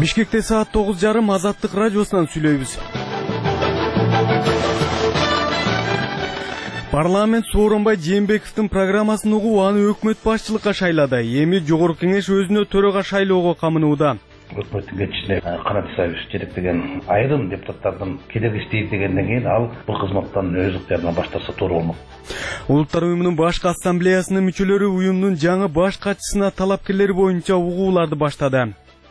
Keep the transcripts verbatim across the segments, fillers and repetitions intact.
Бишкекте саат тогуз жарым Азаттык радиосунан сүйлөйбүз. Парламент Сооронбай Жээнбековдун программасын угуп, аны өкмөт башчылыкка шайлады. Эми жогорку кеңеш өзүнө төрага шайлоого камынууда. Өкмөттүн кетишине Канат Исаевич жетектеген айрым депутаттардын кедергиштейт дегенден кийин ал бул кызматтан өз ыктыярынан баш тартса туура болмок. Улуттар уюмунун башкы ассамблеясынын мүчөлөрү уюмдун жаңы баш катчысына талапкерлери боюнча угууларды баштады.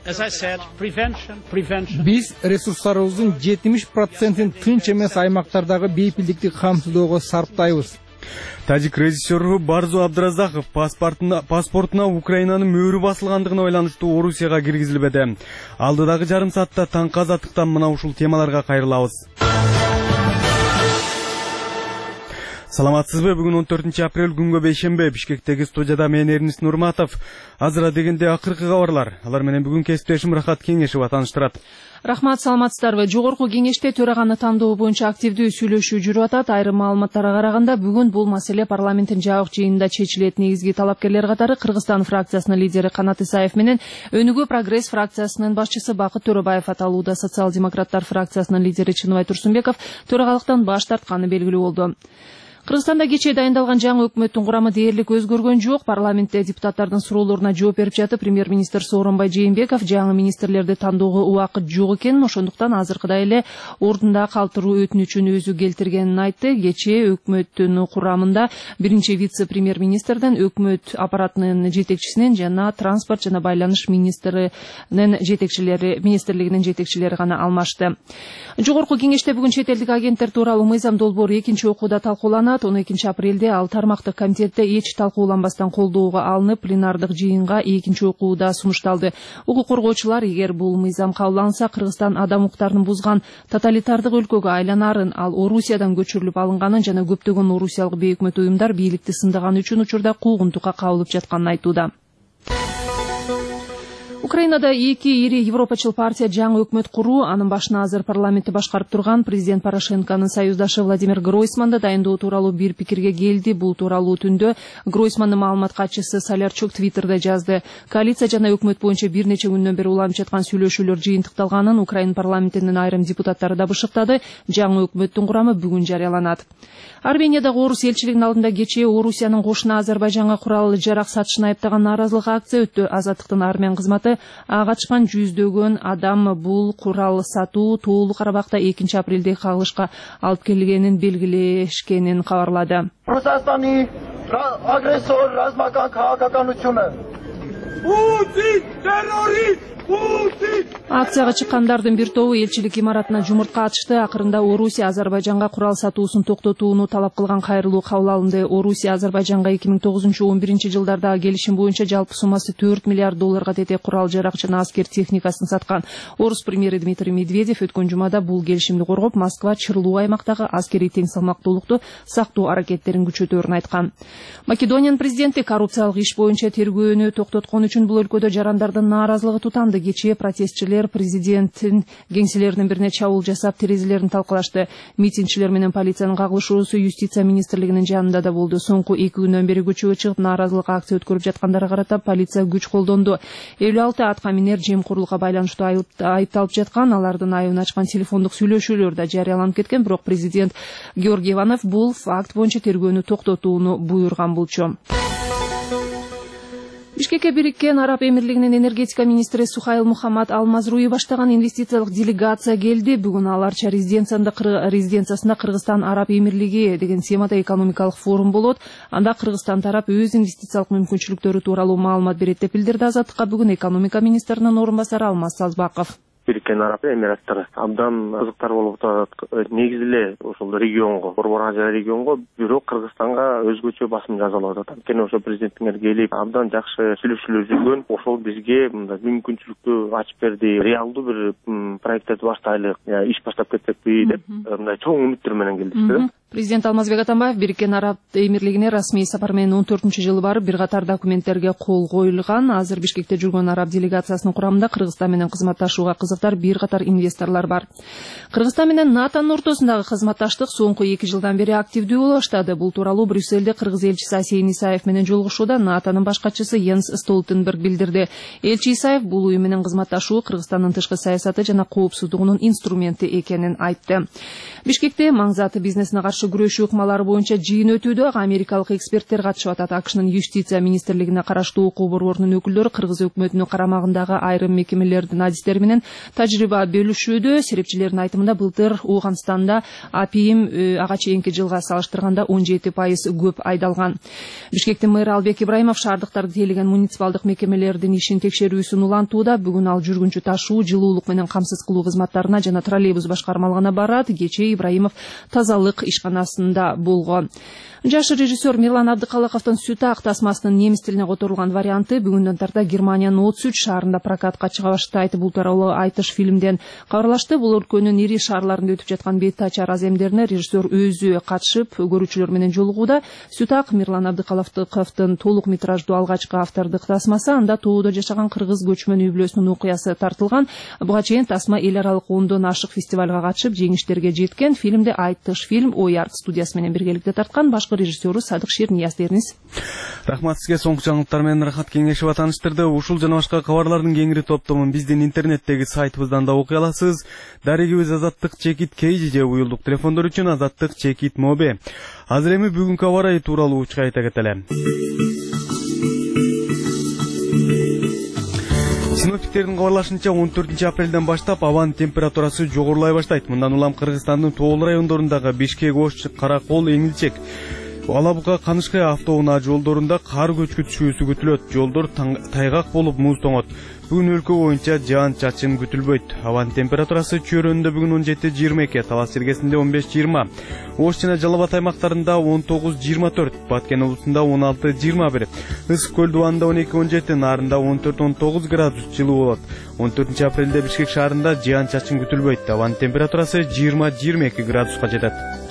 Биз ресурстарыбыздын жетимиш процентин тынч эмес аймактардагы бейпилдикти камсыздоого сарптайбыз. Тажик режиссеру Барзу Абдразаков паспортуна, паспортуна Украинанын мөөрү басылгандыгына байланыштуу Орусияга киргизилбеди. Алдыдагы жарым саатта таңкы азаттыктан мына ушул темаларга кайрылабыз. Саламатсызбы? Бүгүн он төртүнчү апрель күнгө бейшембе. Бишкектеги студияда мен Эрнис Нурматов. Азыра дегенде акыркы кабарлар. Алар менен бүгүн кесиптешим Рахат Кеңешева тааныштырат. Рахмат, саламатсыздарбы? Жогорку кеңеште төраганы тандоо боюнча активдүү сүйлөшүү жүрүп атат. Айрым маалыматтарга караганда бүгүн бул маселе парламенттин жабык жыйынында чечилет. Негизги талапкерлер катары Кыргызстан фракциясынын лидери Канат Исаев менен Өнүгүү прогресс фракциясынын башчысы Бакыт Төрөбаев аталууда. Социал-демократтар фракциясынын лидери Чыныбай Турсунбеков төрагалыктан баш тартканы белгилүү болду. Кыргызстанда кечээ дайындалган жаңы өкмөттүн курамы дээрлик өзгөргөн жок. Парламентте депутаттардын суроолоруна жооп берип жатып, премьер-министр Сооронбай Жээнбеков жаңы министрлерди тандоого убакыт жок экенин, ошондуктан азыркыдай эле ордунда калтыруу өтүнүчүн өзү келтиргенин айтты. Кечээ өкмөттүн курамында биринчи вице-премьер-министрден, өкмөт аппаратынын жетекчисинен жана транспорт жана байланыш министринин жетекчилери, министрлигинин жетекчилери гана алмашты. Жогорку кеңеште бүгүн чет элдик агенттер тууралуу мыйзам долбоору экинчи окууда талкууланат. он экинчи апрелде ал тармактык комитетте эч талкууланбастан колдоого алынып, пленардык жыйынга экинчи окууда сунушталды. Укук коргоочулар эгер бул мыйзам кабыл алынса, Кыргызстан адам укуктарын бузган тоталитардык өлкөгө айланарын, ал Орусиядан көчүрүлүп алынганын жана көптөгөн орусиялык бейөкмөт уюмдар бийликти сындаган үчүн учурда куугунтукка кабылып жатканын айтууда. Украинада эки ири европачыл партия жаңы өкмөт куруу, анын башына азыр парламентти башкарып турган президент Порошенконун союздашы Владимир Гройсманды дайындоо тууралуу бир пикирге келди. Бул тууралуу түндө Гройсмандын маалымат катчысы Солярчук Твиттерде жазды. Коалиция жана өкмөт боюнча бир нече күндөн бери уланып жаткан сүйлөшүүлөр жыйынтыкталганын Украин парламентинин айрым депутаттары да бышыктады. Жаңы өкмөттүн курамы бүгүн жарыяланат. Армениядагы орус элчилигинин алдында кечээ Орусиянын кошуна Азербайжанга курал жарак сатышын айыптаган нааразылык акция өттү. Азаттыктын армян кызматы ага качкан жүздөгөн адам бул курал сатуу Тоолуу Карабакта экинчи апрелдеги кагылышка алып келгенин белгилешкенин кабарлады. Русастанын агрессор размакан каакаканучуну Путин террорист! Акцияга чыккандардын бир тобу элчилик имаратына жумуртка атышты. Акырында Орусия Азербайжанга курал сатуусун токтотууну талап кылган кайрылуу кабыл алынды. Орусия Азербайжанга эки миң тогузунчу он биринчи жылдардагы келишим боюнча жалпы суммасы төрт миллиард долларга тете курал жарак жана аскер техникасын саткан. Орус премьери Дмитрий Медведев өткөн жумада бул келишимди коргоп, Москва чырлуу аймактагы аскерий тең салмактуулукту сактоо аракеттерин күчөтөөрүн айткан. Македониянын президенти коррупциялык иш боюнча тергөөнү токтоткон үчүн бул өлкөдө жарандардын нааразылыгы тутанды. Кечээ протестчилер президенттин кеңселеринин бирине чабуул жасап, терезелерин талкалашты. Митингчилер менен полициянын кагылышуусу юстиция министрлигинин жанында да болду. Соңку эки күндөн бери көчөгө чыгып нааразылык акция өткөрүп жаткандарга карата полиция күч колдонду. элүү алты атка минер жемкорлукка байланыштуу айыпталып жаткан, алардын айыбын ачкан телефондук сүйлөшүүлөр да жарыяланып кеткен. Бирок президент Георгий Иванов бул факт боюнча тергөөнү токтотууну буйруган болчу. Бишкекке Бириккен Араб Эмирлигинин энергетика министри Сухайл Мухаммад Алмазруи баштаган инвестициялык делегация келди. Бүгүн аларча резиденциясында Кыргызстан Араб Эмирлиги деген темада экономикалык форум болот. Анда Кыргызстан тарап өз инвестициялык мүмкүнчүлүктөрү тууралуу маалымат берет деп билдирди Азаттыкка бүгүн экономика министринин орун басары Алмаз Салзбаков. Бириккен Араб Эмираттары абдан кызыктар болуп атат. Негизи эле ошол регионго, Борбор Азия регионго, бирок Кыргызстанга өзгөчө басым жасалып атат. Анткени ошо президенттиңер келип, абдан жакшы сүйлөшүүлөр жүргөн. Ошол бизге мындай мүмкүнчүлүктү ачып берди. Реалдуу бир проектти баштайлык, иш баштап кетсекпи деп мындай чоң үмүттөр менен келдик. Президент Алмазбек Атамбаев Бириккен Араб Эмирлигине расмий сапар менен он төртүнчү жылы барып, бир катар документтерге кол коюлган. Азыр Бишкекте жүргөн араб делегациясынын курамында Кыргызстан менен кызматташууга кызыктар бир катар инвесторлор бар. Кыргызстан менен НАТОнун ортосундагы кызматташтык соңку эки жылдан бери активдүү боло баштады. Бул тууралуу Брюссельде Кыргыз элчиси Асейин Исаев менен жолугушууда НАТОнун баш катчысы Йенс Столтенберг билдирди. Элчи Исаев бул уюм менен кызматташуу Кыргызстандын тышкы саясаты жана коопсуздугунун инструменти экенин айтты. Бишкекте маңзаты бизнесине каршы күрөшүү ыкмалары боюнча жыйын өтүүдө америкалык эксперттер катышып атат. АКШнын юстиция министрлигине караштуу окуу борборунун өкүлдөрү Кыргыз өкмөтүнүн карамагындагы айрым мекемелердин адистери менен тажрыйба бөлүшүүдө. Серепчилердин айтымында былтыр Ооганстанда апийим ага чейинки жылга салыштырганда он жети пайыз көп айдалган. Бишкектин мэрі Албек Ибраимов шаардыктарды тейлеген муниципалдык мекемелердин ишин текшерүүсүн улантууда. Бүгүн ал жүргүнчү ташуу, жылуулук менен камсыз кылуу кызматтарына жана троллейбус башкармалыгына барат. Кечээ Ибраимов тазалык ишканасында болгон. Жаш режиссер Мирлан Абдыкалаковдун «Сүт ак» тасмасынын немис тилине которулган варианты бүгүндөн тарта Германиянын Оцүч шаарында прокатка чыга баштайт. Бул тууралуу айтыш фильмден кабарлашты. Бул өлкөнүн ири шаарларында өтүп жаткан бет ачар аз эмдерине режиссер өзү катышып, көрүүчүлөр менен жолугууда. «Сүт ак» Мирлан Абдыкалаковдун толук метраждуу алгачкы автордук тасмасы. Анда тоодо жашаган кыргыз көчмөн үй бүлөсүнүн окуясы тартылган. Буга чейин тасма эл аралык ондон ашык фестивалга катышып, жеңиштерге жеткен. Фильмде айтыш фильм Ой арт студиясы менен биргеликте тарткан. Башкы режиссеру Садык Шернияз дерiniz. Рахмат сизге. Соңку жаңылыктар менен Рахат Кеңешева тааныштырды. Ушул жана башка кабарлардын кеңири топтомун биздин интернеттеги сайтыбыздан да окуй аласыз. Дарегибиз Азаттык Чекит Кейжи же уюлдук телефондор үчүн Азаттык Чекит Моби. Азыр эми бүгүнкү аба ырайы тууралуу учка айта кетели. Синоптиктердин кабарлашынча он төртүнчү апрелден баштап абанын температурасы жогорулай баштайт. Мындан улам Кыргызстандын тоол райондорундагы Бишкек, Ош, Каракол, Эңилчек, Алабуга, Канышкай автоунаа жолдорунда кар көчкү күтүлөт. Жолдор тайгак болуп муз тоңот. Бүгүн өлкө боюнча жаан чачын күтүлбөйт. Абанын температурасы Чөйрөндө бүгүн он жети жыйырма эки, Талас Сергесинде он беш жыйырма, Ош жана Жалал Абад аймактарында он тогуз жыйырма төрт, Баткен облусунда он алты жыйырма бир, Ысык көл дубанында он эки он жети, Нарында он төрт он тогуз градус жылуу болот. он төртүнчү апрелде Бишкек шаарында жаан чачын күтүлбөйт. Абанын температурасы жыйырма жыйырма эки градуска жетет.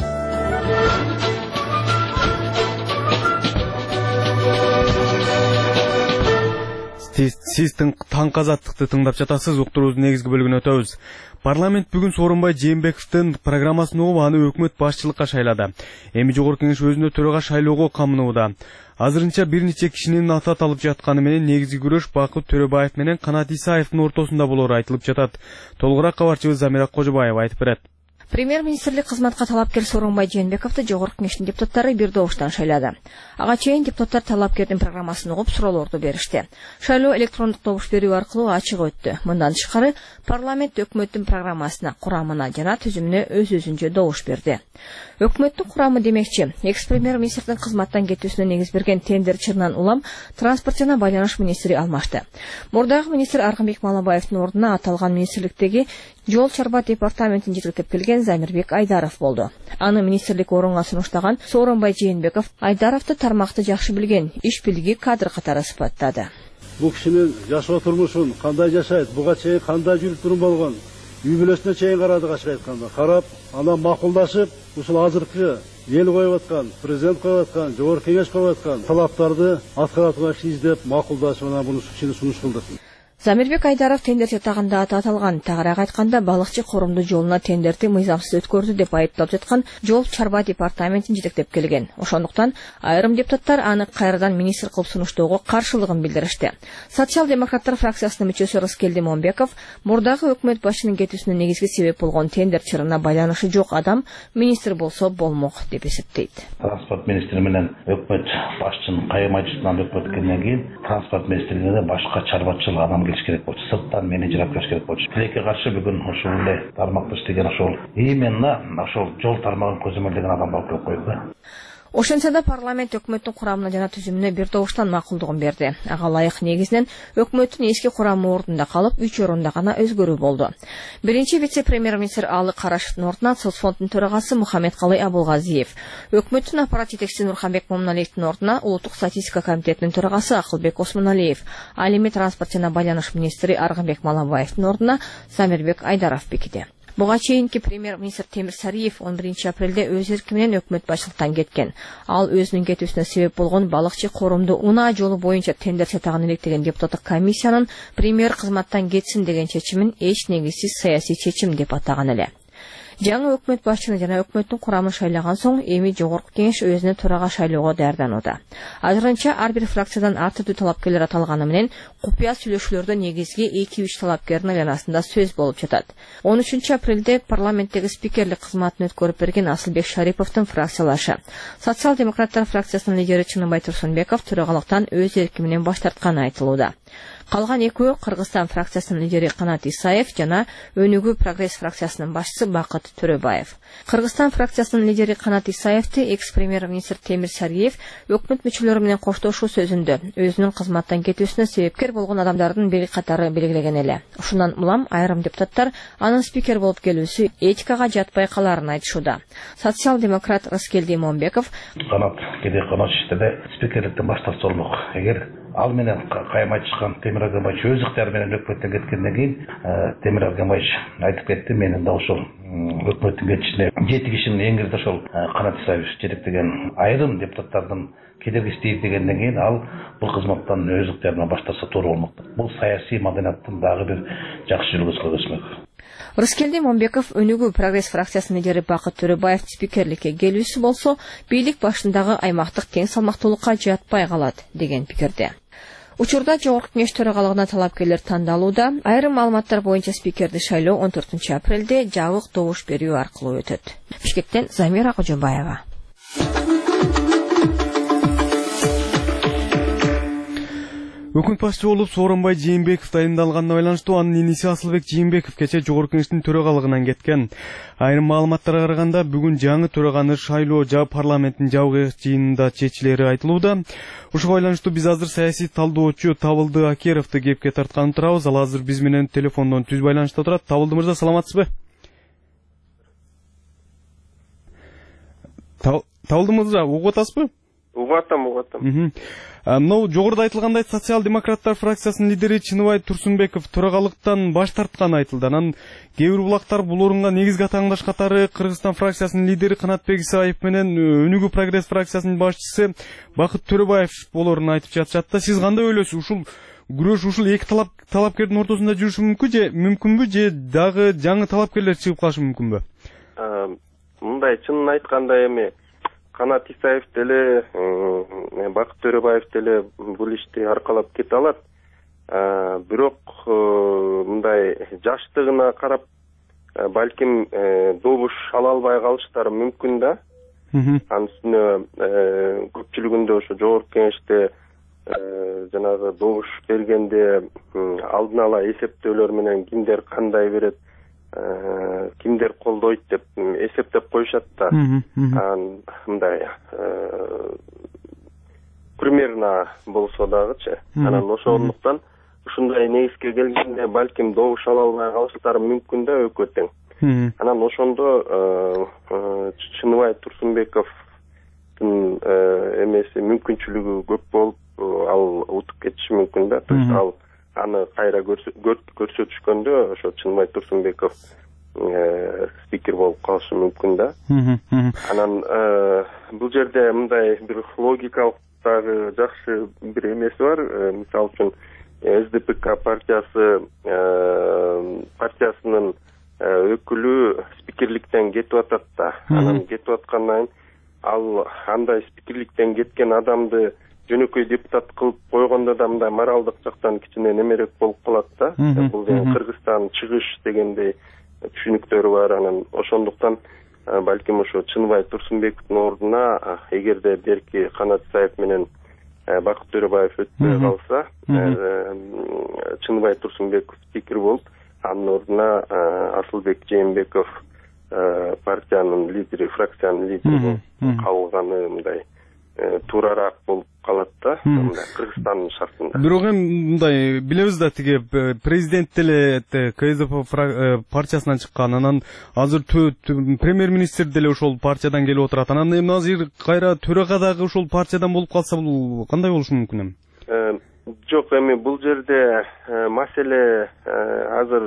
Сиз таңкы азаттыкты тыңдап жатасыз. Уктуруубуздун негизги бөлүгүнө өтөбүз. Парламент бүгүн Сооронбай Жээнбековдун программасын угуп, аны өкмөт башчылыкка шайлады. Эми жогорку кеңеш өзүнө төрага шайлоого камынууда. Азырынча бир нече кишинин аты аталып жатканы менен негизги күрөш Бакыт Төрөбаев менен Канат Исаевдин ортосунда болору айтылып жатат. Толугураак кабарчыбыз Замира Кожобаева айтып берет. Премьер-министрлик кызматка талапкер Сооронбай Жээнбековду жогорку кеңештин депутаттары бир добуштан шайлады. Ага чейин депутаттар талапкердин программасын угуп, суроолорду беришти. Шайлоо электрондук добуш берүү аркылуу ачык өттү. Мындан тышкары парламент өкмөттүн программасына, курамына жана түзүмүнө өз-өзүнчө добуш берди. Өкмөттүн курамы демекчи, экс-премьер-министрдин кызматтан кетүүсүнө негиз берген тендер чырынан улам транспорт жана байланыш министри алмашты. Мурдагы министр Аргынбек Малабаевдин ордуна аталган министрликтеги жол чарба департаментин жетектеп келген Замирбек Айдаров болду. Аны министрлик орунга сунуштаган Сооронбай Жээнбеков Айдаровду тармакты жакшы билген, иш билги кадр катары сыпаттады. Бул кишинин жашоо турмушун кандай жашайт, буга чейин кандай жүрүп турум болгон, үй бүлөсүнө чейин карадык, ачык айтканда. Карап, анан макулдашып, ушул азыркы эл коюп аткан, президент коюп аткан, жогорку кеңеш коюп аткан талаптарды аткара турган издеп, макулдашып, анан буну сунуш кылдык. Замирбек Айдаров тендер чатагында аты аталган. Тагыраак айтканда, балыкчы корумду жолуна тендерди мыйзамсыз өткөрдү деп айыпталып жаткан жол чарба департаментин жетектеп келген. Ошондуктан айрым депутаттар аны кайрадан министр кылып сунуштоого каршылыгын билдиришти. Социал-демократтар фракциясынын мүчөсү Рыскелди Момбеков мурдагы өкмөт башчынын кетүүсүнө негизги себеп болгон тендер чырына байланышы жок адам министр болсо болмок деп эсептейт. Транспорт министри менен өкмөт башчынын кайым айтышынан өткөткөндөн кийин транспорт министрлигине башка чарбачыл адам керек болчу, сырттан менеджер алып келиш керек болчу. Тилекке каршы бүгүн ушул эле тармакта иштеген ошол именно ошол жол тармагын көзөмөлдөгөн адам алып келип койду да. Ошентсе да парламент өкмөттүн курамына жана түзүмүнө бир добуштан макулдугун берди. Ага ылайык негизинен өкмөттүн эски курамы ордунда калып, үч орунда гана өзгөрүү болду. Биринчи вице-премьер-министр Алы Карашевдин ордуна соцфонддун төрагасы Мухаммедкалый Абулгазиев, өкмөттүн аппарат жетекчиси Нурханбек Момуналиевдин ордуна улуттук статистика комитетинин төрагасы Акылбек Осмоналиев, ал эми транспорт жана байланыш министри Аргынбек Малабаевдин ордуна Замирбек Айдаров бекиди. Буга чейинки премьер-министр Темир Сариев он биринчи апрелде өз эрки менен өкмөт башчылыктан кеткен. Ал өзүнүн кетүүсүнө себеп болгон балыкчы корумду унаа жолу боюнча тендер сатаган элек деген депутаттык комиссиянын премьер кызматтан кетсин деген чечимин эч негизсиз саясий чечим деп атаган эле. Жаңы өкмөт башчыны жана өкмөттүн курамын шайлаган соң эми жогорку кеңеш өзүнө төрага шайлоого даярданууда. Азырынча ар бир фракциядан ар түрдүү талапкерлер аталганы менен купуя сүйлөшүүлөрдө негизги эки үч талапкердин айланасында сөз болуп жатат. он үчүнчү апрелде парламенттеги спикерлик кызматын өткөрүп берген Асылбек Шариповдун фракциялашы. Социал-демократтар фракциясынын лидери Чыныбай Турсунбеков төрагалыктан өз эрки менен баш тартканы айтылууда. Калган экөө Кыргызстан фракциясынын лидери Канат Исаев жана Өнүгүү прогресс фракциясынын башчысы Бакыт Төрөбаев. Кыргызстан фракциясынын лидери Канат Исаевти экс-премьер-министр Темир Сариев өкмөт мүчөлөрү менен коштошуу сөзүндө өзүнүн кызматтан кетүүсүнө себепкер болгон адамдардын бир катары белгилеген эле. Ушундан улам айрым депутаттар анын спикер болуп келүүсү этикага жатпай каларын айтышууда. Социал-демократ Рыскелди Иманбеков Канат кеде канат иштеде спикерликтен баш тартса болмок. Эгер ал менен кайым айтышкан Темир Агамбаевич өз ыктыяры менен өкмөттөн кеткенден кийин Темир Агамбаевич айтып кетти, менин да ошол өкмөттүн кетишине жети кишинин эң кирде ошол Канат Исаев жетектеген айрым депутаттардын кедергиси дегенден кийин ал бул кызматтан өз ыктыярынан баш тартса туура болмок. Бул саясий маданияттын дагы бир жакшы үлгүсү көрсөтмөк. Рыскелди Момбеков Өнүгүү прогресс фракциясынын лидери Бакыт Төрөбаев спикерликке келүүсү болсо, бийлик башындагы аймактык тең салмактуулукка жатпай калат деген пикирде. Учурда жогорку кеңеш төрагалыгына талапкерлер тандалууда. Айрым маалыматтар боюнча спикерди шайлоо он төртүнчү апрелде жабык добуш берүү аркылуу өтөт. Бишкектен Замира Кожобаева. Өкмөт башчы болуп Сооронбай Жээнбеков дайындалганына байланыштуу анын иниси Асылбек Жээнбеков кечээ жогорку кеңештин төрагалыгынан кеткен. Айрым маалыматтарга караганда бүгүн жаңы төраганы шайлоо жа парламенттин жабык жыйынында чечилери айтылууда. Ушуга байланыштуу биз азыр саясий талдоочу Табылды Акеровду кепке тарткан турабыз. Ал азыр биз менен телефондон түз байланышта турат. Табылды мырза, саламатсызбы? Табылды мырза, угуп атасызбы? Угуп атам, угуп атам. Мынау жогоруда айтылгандай социал-демократтар фракциясынын лидери Чыныбай Турсунбеков төрагалыктан баш тартканы айтылды. Анан кээ бир булактар бул орунга негизги атааңдаш катары Кыргызстан фракциясынын лидери Канатбек Исаев менен Өнүгүү прогресс фракциясынын башчысы Бакыт Төрөбаев болоорун айтып жатышат да. Сиз кандай ойлойсуз? Ушул күрөш ушул эки талап талапкердин ортосунда жүрүшү мүмкүн же мүмкүнбү же дагы жаңы талапкерлер чыгып калышы мүмкүнбү? Мындай чынын айтканда эми Канат Исаев деле, Бакыт Төрөбаев деле бул ишти аркалап кете алат. Бирок мындай жаштыгына карап балким добуш ала албай калыштары мүмкүн да. Анын үстүнө көпчүлүгүндө ошо жогорку кеңеште жанагы добуш бергенде алдын ала эсептөөлөр менен кимдер кандай берет, кимдер колдойт деп эсептеп коюшат да. Мындай примерно болсо дагычы. Анан ошондуктан ушундай негизге келгенде балким добуш ала албай калыштары мүмкүн да өкөтең. Анан ошондо Чыныбай Турсунбековдун эмеси мүмкүнчүлүгү көп болуп ал утуп кетиши мүмкүн да. То есть ал аны кайра көрсөтүшкөндө ошо Чыныбай Турсунбеков спикер болуп калышы мүмкүн да. Анан бул жерде мындай бир логикалык дагы жакшы бир эмеси бар. Мисалы үчүн эс дэ пэ ка партиясы партиясынын өкүлү спикерликтен кетип атат да. Анан кетип аткандан кийин ал андай спикерликтен кеткен адамды жөнөкөй депутат кылып койгондо да мындай моралдык жактан кичине немерек болуп калат да. Бул Кыргызстан чыгыш дегендей түшүнүктөрү бар. Анан ошондуктан балким ошо Чыныбай Турсунбековдун ордуна эгерде берки Канат Исаев менен Бакыт Төрөбаев өтпөй калса, Чыныбай Турсунбеков спикер болуп, анын ордуна Асылбек Жээнбеков партиянын лидери, фракциянын лидери калганы мындай туурараак болуп калат да, Кыргызстандын шартында. Бирок эми мындай билебиз да, тиги президент деле ка эс дэ пэ партиясынан чыккан, анан азыр премьер-министр деле ошол партиядан келип отурат. Анан эми азыр кайра төрага дагы ошол партиядан болуп калса, бул кандай болушу мүмкүн эми? Жок, эми бул жерде маселе азыр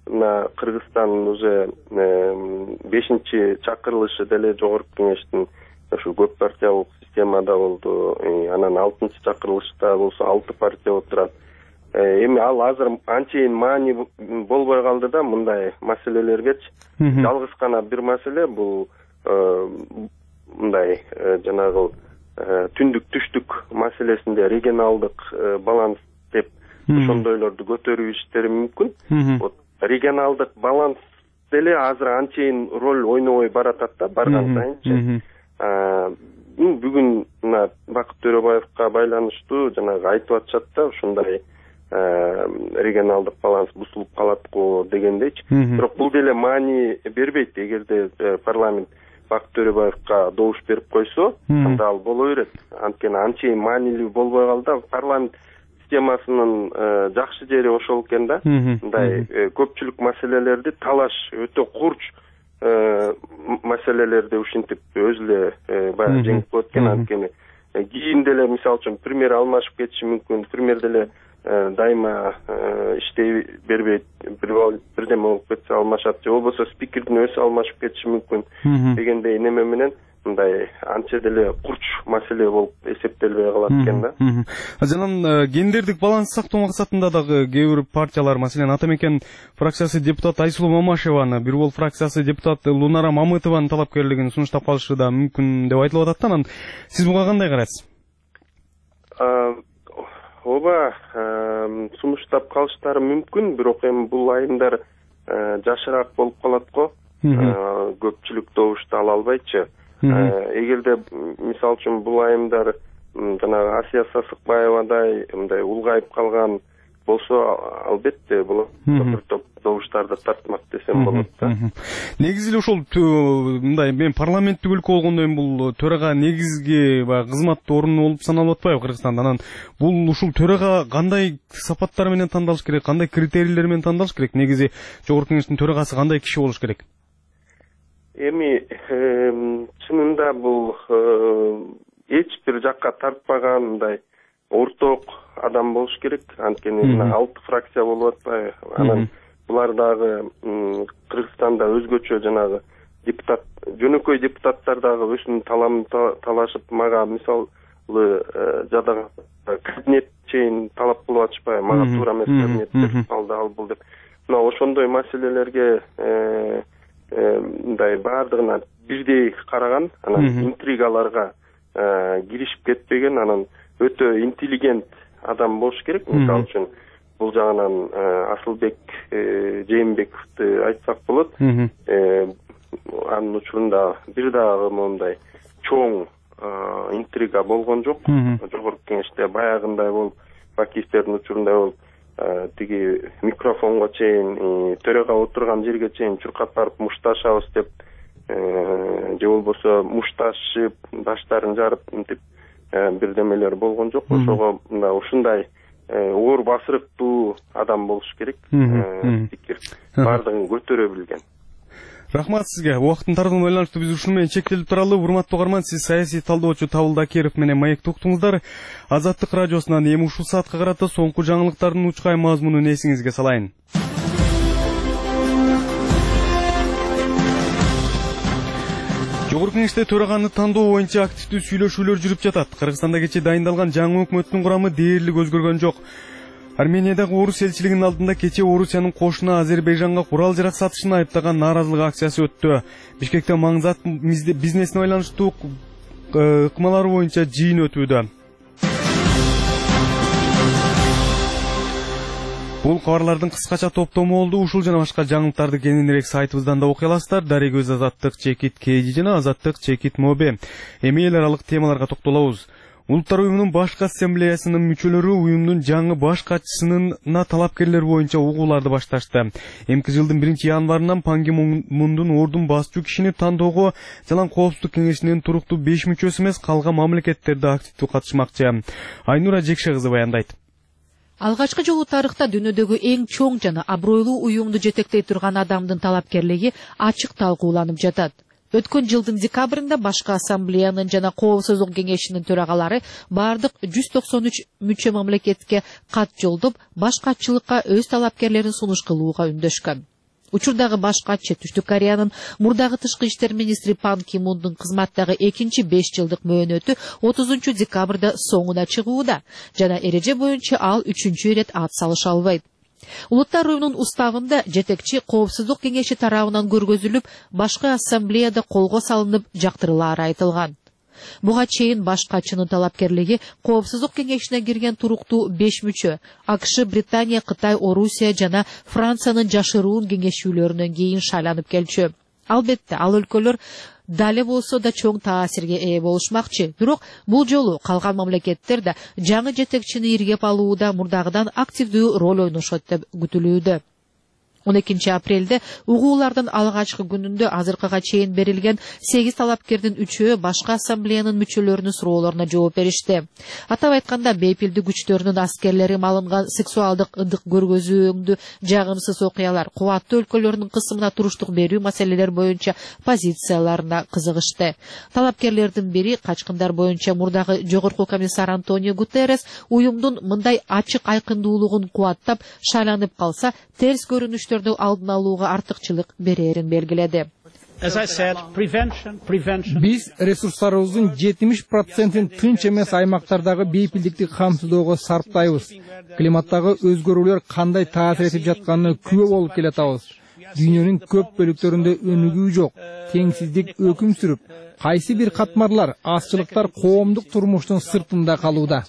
мына Кыргызстан уже бешинчи чакырылышы деле Жогорку Кеңештин ушу көп партиялык системада болду. Анан алтынчы чакырылышта болсо алты партия отурат. Эми ал азыр анчейин маани болбой калды да мындай маселелергечи. Жалгыз гана бир маселе бул мындай жанагы түндүк түштүк маселесинде регионалдык баланс деп ошондойлорду көтөрүп иштери мүмкүн. Вот регионалдык баланс деле азыр анчейин роль ойнобой баратат да барган сайынчы. Бүгүн мына Бакыт Төрөбаевка байланыштуу жанагы айтып атышат да ушундай регионалдык баланс бузулуп калат го дегендейчи. Бирок бул деле маани бербейт. Эгерде парламент Бакыт Төрөбаевка добуш берип койсо, анда ал боло берет. Анткени анчейин маанилүү болбой калды. Парламент системасынын жакшы жери ошол экен да. Мындай көпчүлүк маселелерди талаш өтө курч маселелерди ушинтип өзү эле баягы жеңип коет экен. Анткени кийин деле мисалы үчүн премьер алмашып кетиши мүмкүн. Премьер деле дайыма иштей бербейт, бирдеме болуп кетсе алмашат, же болбосо спикердин өзү алмашып кетиши мүмкүн дегендей неме менен мындай анча деле курч маселе болуп эсептелбей калат экен да. Жанан гендердик балансты сактоо максатында дагы кээ бир партиялар, маселен Ата Мекен фракциясы депутаты Айсулуу Мамашеваны, Бир Бол фракциясы депутаты Лунара Мамытованын талапкерлигин сунуштап калышы да мүмкүн деп айтылып атат. Анан сиз буга кандай карайсыз? Ооба, сунуштап калыштары мүмкүн, бирок эми бул айымдар жашыраак болуп калат го. Көпчүлүк добушту ала албайчы. Эгерде мисалы үчүн бул айымдар жанагы Асия Сасыкбаевадай мындай улгайып калган болсо, албетте бул бир топ добуштарды тартмак десем болот да. Негизи эле ошол мындай мен парламенттик өлкө болгондо эми бул төрага негизги баягы кызматтуу орун болуп саналып атпайбы Кыргызстанда? Анан бул ушул төрага кандай сапаттар менен тандалыш керек, кандай критерийлер менен тандалыш керек? Негизи Жогорку Кеңештин төрагасы кандай киши болуш керек? Эми чынында бул эч бир жакка тартпаган мындай орток адам болуш керек. Анткени мына алты фракция болуп атпайбы? Анан булар дагы Кыргызстанда өзгөчө жанагы депутат, жөнөкөй депутаттар дагы өзүнүн таламын талашып, мага мисалы жада кабинет чейин талап кылып атышпайбы? Мага туура эмес кабинет алды ал бул деп. Мына ошондой маселелерге мындай баардыгына бирдей караган, анан интригаларга киришип кетпеген, анан өтө интеллигент адам болуш керек. Мисалы үчүн бул жагынан Асылбек Жээнбековду айтсак болот. Анын учурунда бир дагы мондай чоң интрига болгон жок. Жогорку Кеңеште баягындай болуп, Бакиевтердин учурунда болуп, тиги микрофонго чейин, төрага отурган жерге чейин чуркап барып мушташабыз деп, же болбосо мушташып, баштарын жарып мынтип бирдемелер болгон жок. Ошого мына ушундай оор басырыктуу адам болуш керек. Пикир бардыгын көтөрө билген. Рахмат сизге. Убакыттын тардыгына байланыштуу биз ушуну менен чектелип туралы. Урматтуу угарман, сиз саясий талдоочу Табыл Дакиров менен маекти уктуңуздар. Азаттык радиосунан эми ушул саатка карата соңку жаңылыктардын учкай мазмунун эсиңизге салайын. Жогорку Кеңеште төраганы тандоо боюнча активдүү сүйлөшүүлөр жүрүп жатат. Кыргызстанда кечээ дайындалган жаңы өкмөттүн курамы дээрлик өзгөргөн жок. Армениядагы орус элчилигинин алдында кечээ Орусиянын кошуна Азербайжанга курал жарак сатышын айыптаган нааразылык акциясы өттү. Бишкекте маңызат бизнесине байланыштуу ыкмалар боюнча жыйын өтүүдө. Бул кабарлардын кыскача топтому болду. Ушул жана башка жаңылыктарды кененирээк сайтыбыздан да окуй аласыздар. Дарегөз Азаттык чекит Кеji жана Азаттык чекит Мобе. Эми эл аралык темаларга токтолобуз. Улуттар уюмунун башкы ассамблеясынын мүчөлөрү уюмдун жаңы баш катчысына талапкерлер боюнча угууларды башташты. Эмки жылдын биринчи январынан Пан Ги Мундун ордун басчу кишини тандоого Жалаң Коопсуздук Кеңешинин туруктуу беш мүчөсү эмес, калган мамлекеттерде активдүү катышмакчы. Айнура Жекше кызы баяндайт. Алгачкы жолу тарыхта дүйнөдөгү эң чоң жана абройлуу уюмду жетектей турган адамдын талапкерлиги ачык талкууланып жатат. Өткөн жылдын декабрында башкы ассамблеянын жана Коопсуздук Кеңешинин төрагалары бардык жүз токсон үч мүчө мамлекетке кат жолдоп, баш катчылыкка өз талапкерлерин сунуш кылууга үндөшкөн. Учурдагы баш катчы Түштүк Кореянын мурдагы тышкы иштер министри Пан Ки Мундун кызматтагы экинчи беш жылдык мөөнөтү отузунчу декабрда соңуна чыгууда жана эреже боюнча ал үчүнчү ирет ат салыша албайт. Улуттар уюмунун уставында жетекчи коопсуздук кеңеши тарабынан көргөзүлүп, башкы ассамблеяда колго салынып жактырылаары айтылган. Буга чейин баш катчынын талапкерлиги коопсуздук кеңешине кирген туруктуу беш мүчө АКШ, Британия, Кытай, Орусия жана Франциянын жашыруун кеңешүүлөрүнөн кийин шайланып келчү. Албетте, ал өлкөлөр дале болсо да чоң таасирге ээ болушмакчы. Бирок бул жолу калган мамлекеттер да жаңы жетекчини иргеп алууда мурдагыдан активдүү роль ойношот деп күтүлүүдө. он экинчи апрелде угуулардын алгачкы күнүндө азыркыга чейин берилген сегиз талапкердин үчөө башкы ассамблеянын мүчөлөрүнүн суроолоруна жооп беришти. Атап айтканда, бейпилдик күчтөрүнүн аскерлери малынган сексуалдык ындык көргөзүүңдү жагымсыз окуялар, кубаттуу өлкөлөрдүн кысымына туруштук берүү маселелер боюнча позицияларына кызыгышты. Талапкерлердин бири качкындар боюнча мурдагы жогорку комиссар Антонио Гутеррес уюмдун мындай ачык айкындуулугун кубаттап, шайланып калса терс көрүнүштөр алдын алууга артыкчылык берерин белгиледи. Биз ресурстарыбыздын жетимиш процентин тынч эмес аймактардагы бейпилдикти камсыздоого сарптайбыз. Климаттагы өзгөрүүлөр кандай таасир этип жатканына күбө болуп келатабыз. Дүйнөнүн көп бөлүктөрүндө өнүгүү жок, теңсиздик өкүм сүрүп, кайсы бир катмарлар, азчылыктар коомдук турмуштун сыртында калууда.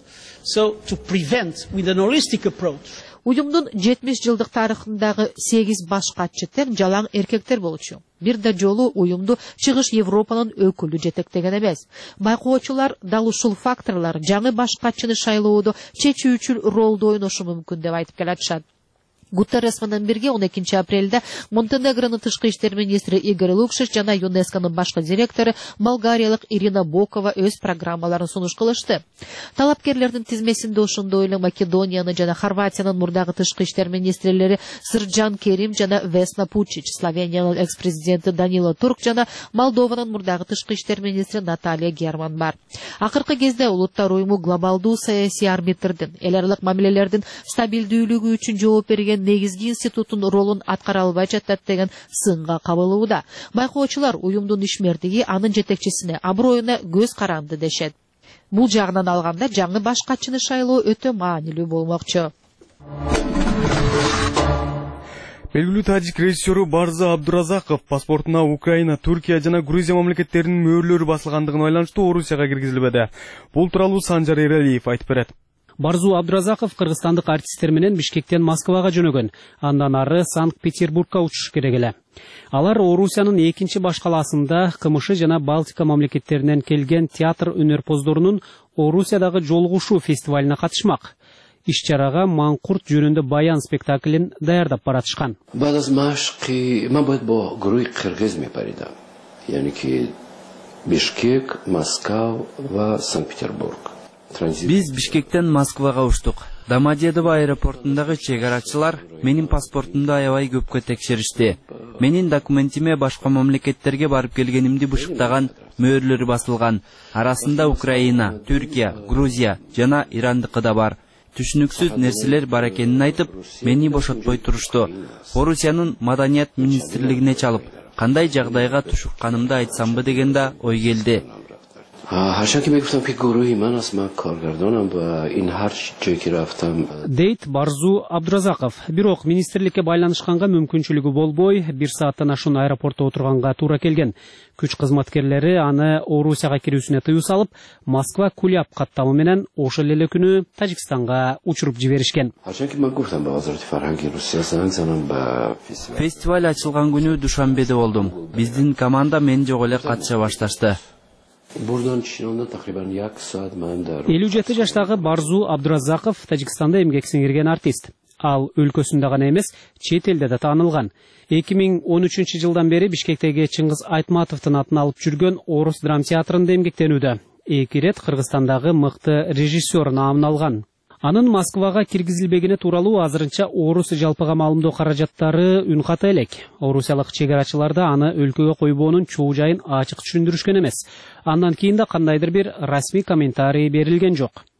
Уюмдун жетимиш жылдык тарыхындагы сегиз баш катчы тең жалаң эркектер болчу. Бир да жолу уюмду Чыгыш Европанын өкүлү жетектеген эмес. Байкоочулар дал ушул факторлор жаңы баш катчыны шайлоодо чечүүчү ролду ойношу мүмкүн деп айтып келатышат. Гутеррес менен бирге он экинчи апрелде Монтенегронун тышкы иштер министри Игорь Лукшич жана ЮНЕСКОнун башкы директору болгариялык Ирина Бокова өз программаларын сунуш кылышты. Талапкерлердин тизмесинде ошондой эле Македонияны жана Хорватиянын мурдагы тышкы иштер министрлери Сырджан Керим жана Весна Пучич, Словениянын экс-президенти Данило Турк жана Молдованын мурдагы тышкы иштер министри Наталья Герман бар. Акыркы кезде улуттар уюму глобалдуу саясий арбитрдин, эл аралык мамилелердин стабилдүүлүгү үчүн жооп берген негизги институттун ролун аткара албай жатат деген сынга кабылууда. Байкоочулар уюмдун ишмердиги анын жетекчисине, аброюна көз каранды дешет. Бул жагынан алганда жаңы баш катчыны шайлоо өтө маанилүү болмокчу. Белгилүү тажик режиссеру Барза Абдуразаков паспортуна Украина, Түркия жана Грузия мамлекеттеринин мөөрлөрү басылгандыгына байланыштуу Орусияга киргизилбеди. Бул тууралуу Санжар Эралиев айтып берет. Барзу Абдуразаков кыргызстандык артисттер менен Бишкектен Москвага жөнөгөн. Андан ары Санкт-Петербургка учуш керек эле. Алар Орусиянын экинчи баш калаасында КМШ жана Балтика мамлекеттеринен келген театр өнөрпоздорунун Орусиядагы жолугушуу фестивалине катышмак. Иш-чарага Маңкурт жөнүндө баян спектаклин даярдап баратышкан. Бишкек, Москва ва Санкт-Петербург. Биз Бишкектен Москвага учтук. Домодедово аэропортундагы чек-арачылар менин паспортумду аябай көпкө текшеришти. Менин документиме башка мамлекеттерге барып келгенимди бышыктаган мөөрлөрү басылган. Арасында Украина, Түркия, Грузия жана Ирандыкы да бар. Түшүнүксүз нерселер бар экенин айтып, мени бошотпой турушту. Орусиянын маданият министрлигине чалып, кандай жагдайга тушукканымды айтсамбы деген да ой келди. Дейт Барзу Абдуразаков. Бирок министрликке байланышканга мүмкүнчүлүгү болбой, бир сааттан ашуун аэропортто отурганга туура келген. Күч кызматкерлери аны Орусияга кирүүсүнө тыюу салып, Москва Куляб каттамы менен ошол эле күнү Тажикстанга учуруп жиберишкен. Фестиваль ачылган күнү Душанбеде болдум. Биздин команда мен жок эле катыша башташты. элүү жети жаштагы Барзу Абдуразаков Тажикстанда эмгек сиңирген артист. Ал өлкөсүндө гана эмес, чет элде да таанылган. эки миң он үчүнчү жылдан бери Бишкектеги Чыңгыз Айтматовдун атын алып жүргөн Орус драм театрында эмгектенүүдө. Эки ирет Кыргызстандагы мыкты режиссер наамын алган. Анын Москвага киргизилбегени тууралуу азырынча Орус жалпыга маалымдоо каражаттары үн ката элек. Орусиялык чек-арачылар да аны өлкөгө койбоонун чоо жайын ачык түшүндүрүшкөн эмес. Андан кийин да кандайдыр бир расмий комментарий берилген жок.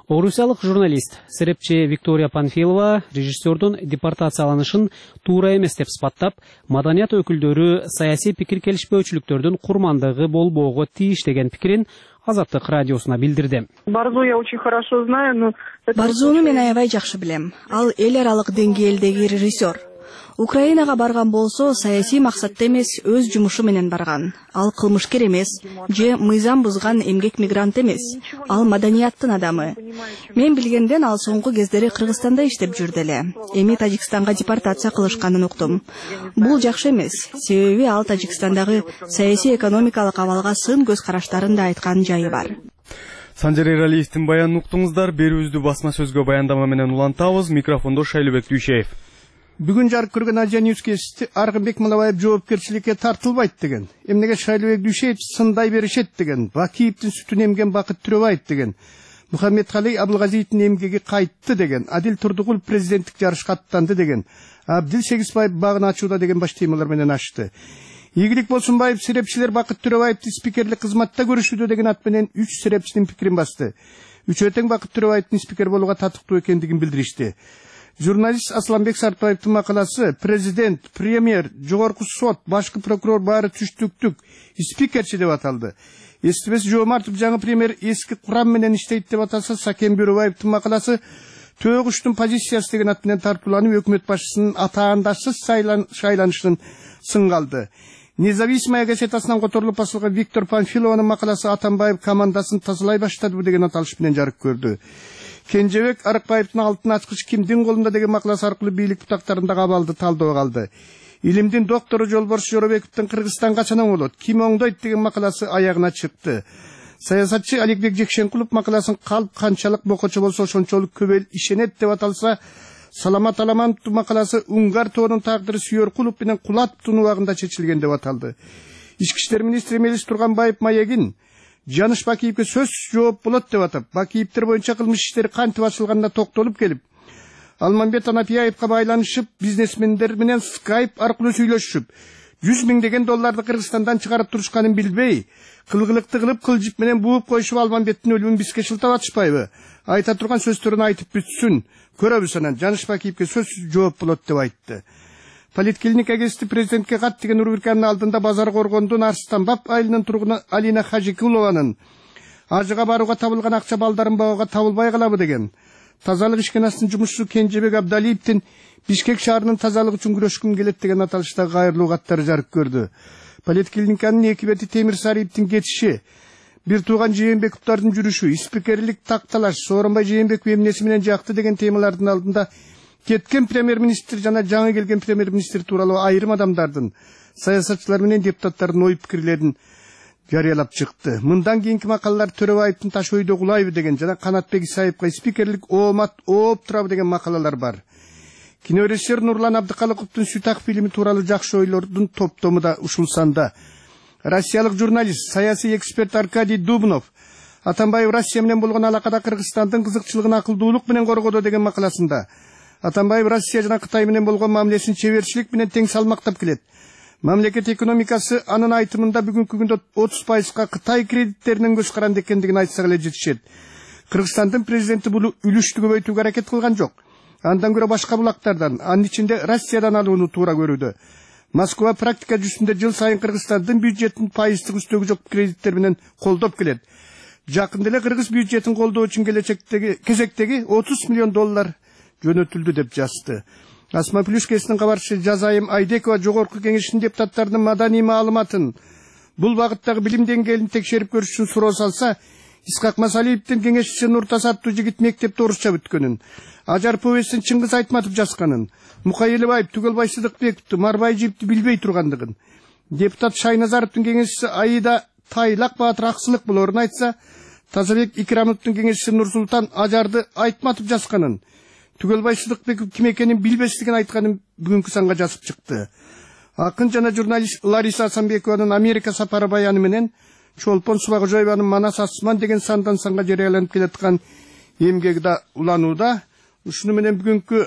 Орусиялык журналист серепчи Виктория Панфилова режиссердун депортацияланышын туура эмес деп сыпаттап, маданият өкүлдөрү саясий пикир келишпөөчүлүктөрдүн курмандыгы болбоого тийиш деген пикирин Азаттык радиосуна билдирди. Барзу я очень хорошо знаю, но Барзуну мен аябай жакшы билем. Ал эл аралык деңгээлдеги режиссер. Украинага барган болсо, саясий максатта эмес, өз жумушу менен барган. Ал кылмышкер эмес, же мыйзам бузган эмгек мигрант эмес. Ал маданияттын адамы. Мен билгенден ал соңку кездери Кыргызстанда иштеп жүрдү эле. Эми Тажикстанга депортация кылышканын уктум. Бул жакшы эмес, себеби ал Тажикстандагы саясий экономикалык абалга сын көз караштарын да айткан жайы бар. Санжар Эралиевдин баянын уктуңуздар. Берүүбүздү басма сөзгө баяндама менен улантабыз. Микрофондо Шайлыбек Дүйшеев. Бүгін жарық көрген Азия Ньюс кесті Арғынбек Малабаев жоопкерчиликке тартылбайт деген. Эмнеге Шайлыбек Дүйшеев сындай беришет деген. Бакиевдин сүтүн эмген Бакыт Түрөбаев деген. Мухаммедкалый Абылгазиевдин эмгеги кайтты деген. Адил Турдугул президенттик жарышка аттанды деген. Абдил Сегизбаев багын ачууда деген баш темалар менен ачты. Ийгилик Болсунбаев серепчилер Бакыт Түрөбаевди спикерлик кызматта көрүшүүдө деген ат менен үч серепчинин пикирин басты. Үчөө тең Бакыт Түрөбаевдин спикер болууга татыктуу экендигин билдиришти. Журналист Асланбек Сартбаевдин макаласы президент, премьер, жогорку сот, башкы прокурор баары түштүктүк, спикерчи деп аталды. Эстебес Жоомартов жаңы премьер эски курам менен иштейт деп аталса, Сакен Бөрөбаевдин макаласы төөгүчтүн позициясы деген ат менен тартууланып, өкмөт башчысынын атаандашсыз шайланышын сынга алды. Независимая газетасынан которулуп басылган Виктор Панфилованын макаласы Атамбаев командасын тазалай баштады деген аталыш менен жарык көрдү. Кенжебек Арыкбаевдин алтын ачкыч кимдин колунда деген макаласы аркылуу бийлик бутактарындагы абалды талдоого алды. Илимдин доктору Жолборс Жоробековдун Кыргызстан качан болот, ким оңдойт деген макаласы аягына чыкты. Саясатчы Аликбек Жекшенкулов макаласын калп канчалык бокочу болсо ошончолук көп эл ишенет деп аталса, Саламат Аламановдун макаласы Унгар тоонун тагдыры Сүйөркулов менен Кулатовдун убагында чечилген деп аталды. Ички иштер министри Мелис Турганбаев маегин Жаныш Бакиевке сөз жооп болот деп атап, Бакиевдер боюнча кылмыш иштери кантип ачылганына токтолуп келип, Алмамбет Анапияевка байланышып, бизнесмендер менен скайп аркылуу сүйлөшүп, жүз миңдеген долларды Кыргызстандан чыгарып турушканын билбей, кылгылыкты кылып кылжып менен бууп коюшуп Алмамбеттин өлүмүн бизге шылтап атышпайбы? Айта турган сөздөрүн айтып бүтсүн, көрөбүз анан. Жаныш Бакиевке сөз жооп болот деп айтты. Политклиника кести президентке кат деген рубриканын алдында Базар Коргондун Арстанбап айылынын тургуну Алина Хажикулованын ажыга барууга табылган акча балдарын багууга табылбай калабы деген. Тазалык ишканасынын жумушчусу Кенжебек Абдалиевдин Бишкек шаарынын тазалыгы үчүн күрөшкүм келет деген аталышта кайрылуу каттары жарык көрдү. Политклиниканын эки бети Темир Сариевдин кетиши, бир тууган Жээнбековдордун жүрүшү, спикерлик такталаш, Сооронбай Жээнбеков эмнеси менен жакты деген темалардын алдында кеткен премьер-министр жана жаңы келген премьер-министр тууралуу айрым адамдардын, саясатчылар менен депутаттардын ой пикирлерин жарыялап чыкты. Мындан кийинки макалалар Төрөбаевдин Таш өйдө кулайбы деген жана Канатбек Исаевка спикерлик оомат ооп турабы деген макалалар бар. Кинорежиссер Нурлан Абдыкалыковдун Сүтак фильми тууралуу жакшы ойлордун топтому да ушул санда. Россиялык журналист, саясий эксперт Аркадий Дубнов Атамбаев Россия менен болгон алакада Кыргызстандын кызыкчылыгын акылдуулук менен коргоду деген макаласында Атамбаев Россия жана Кытай менен болгон мамилесин чеберчилик менен тең салмактап келет. Мамлекет экономикасы анын айтымында бүгүнкү күндө отуз пайызга Кытай кредиттеринин көз каранды экендигин айтсак эле жетишет. Кыргызстандын президенти бул үлүштү көбөйтүүгө аракет кылган жок. Андан көрө башка булактардан, анын ичинде Россиядан алууну туура көрүүдө. Москва практика жүзүндө жыл сайын Кыргызстандын бюджетин пайыздык үстөгү жок кредиттер менен колдоп келет. Жакында эле кыргыз бюджетин колдоо үчүн келечектеги кезектеги отуз миллион доллар жөнөтүлдү деп жазды. Асма Плюшкесинин кабарчысы Жазайым Айдекова жогорку кеңештин депутаттарынын маданий маалыматын, бул багыттагы билим деңгээлин текшерип көрүш үчүн суроо салса, Исхак Масалиевдин кеңешчиси Нуртас аттуу жигит мектепте орусча бүткөнүн, Ажар повестин Чыңгыз Айтматов жазганын, Мукай Элебаев Түгөлбай Сыдыкбековду, Марбайжиевди билбей тургандыгын, депутат Шайназаровдун кеңешчиси Аида Тайлак Баатыр аксылык болорун айтса, Тазабек Икрамовдун кеңешчиси Нурсултан Ажарды Айтматов жазганын, Түгөлбай Сыдыкбеков ким экенин билбестигин айтканын бүгүнкү санга жазып чыкты. Акын жана журналист Лариса Асанбекованын Америка сапары баяны менен Чолпон Субагожоеванын Манас Асман деген сандан санга жарыяланып келаткан эмгеги да уланууда. Ушуну менен бүгүнкү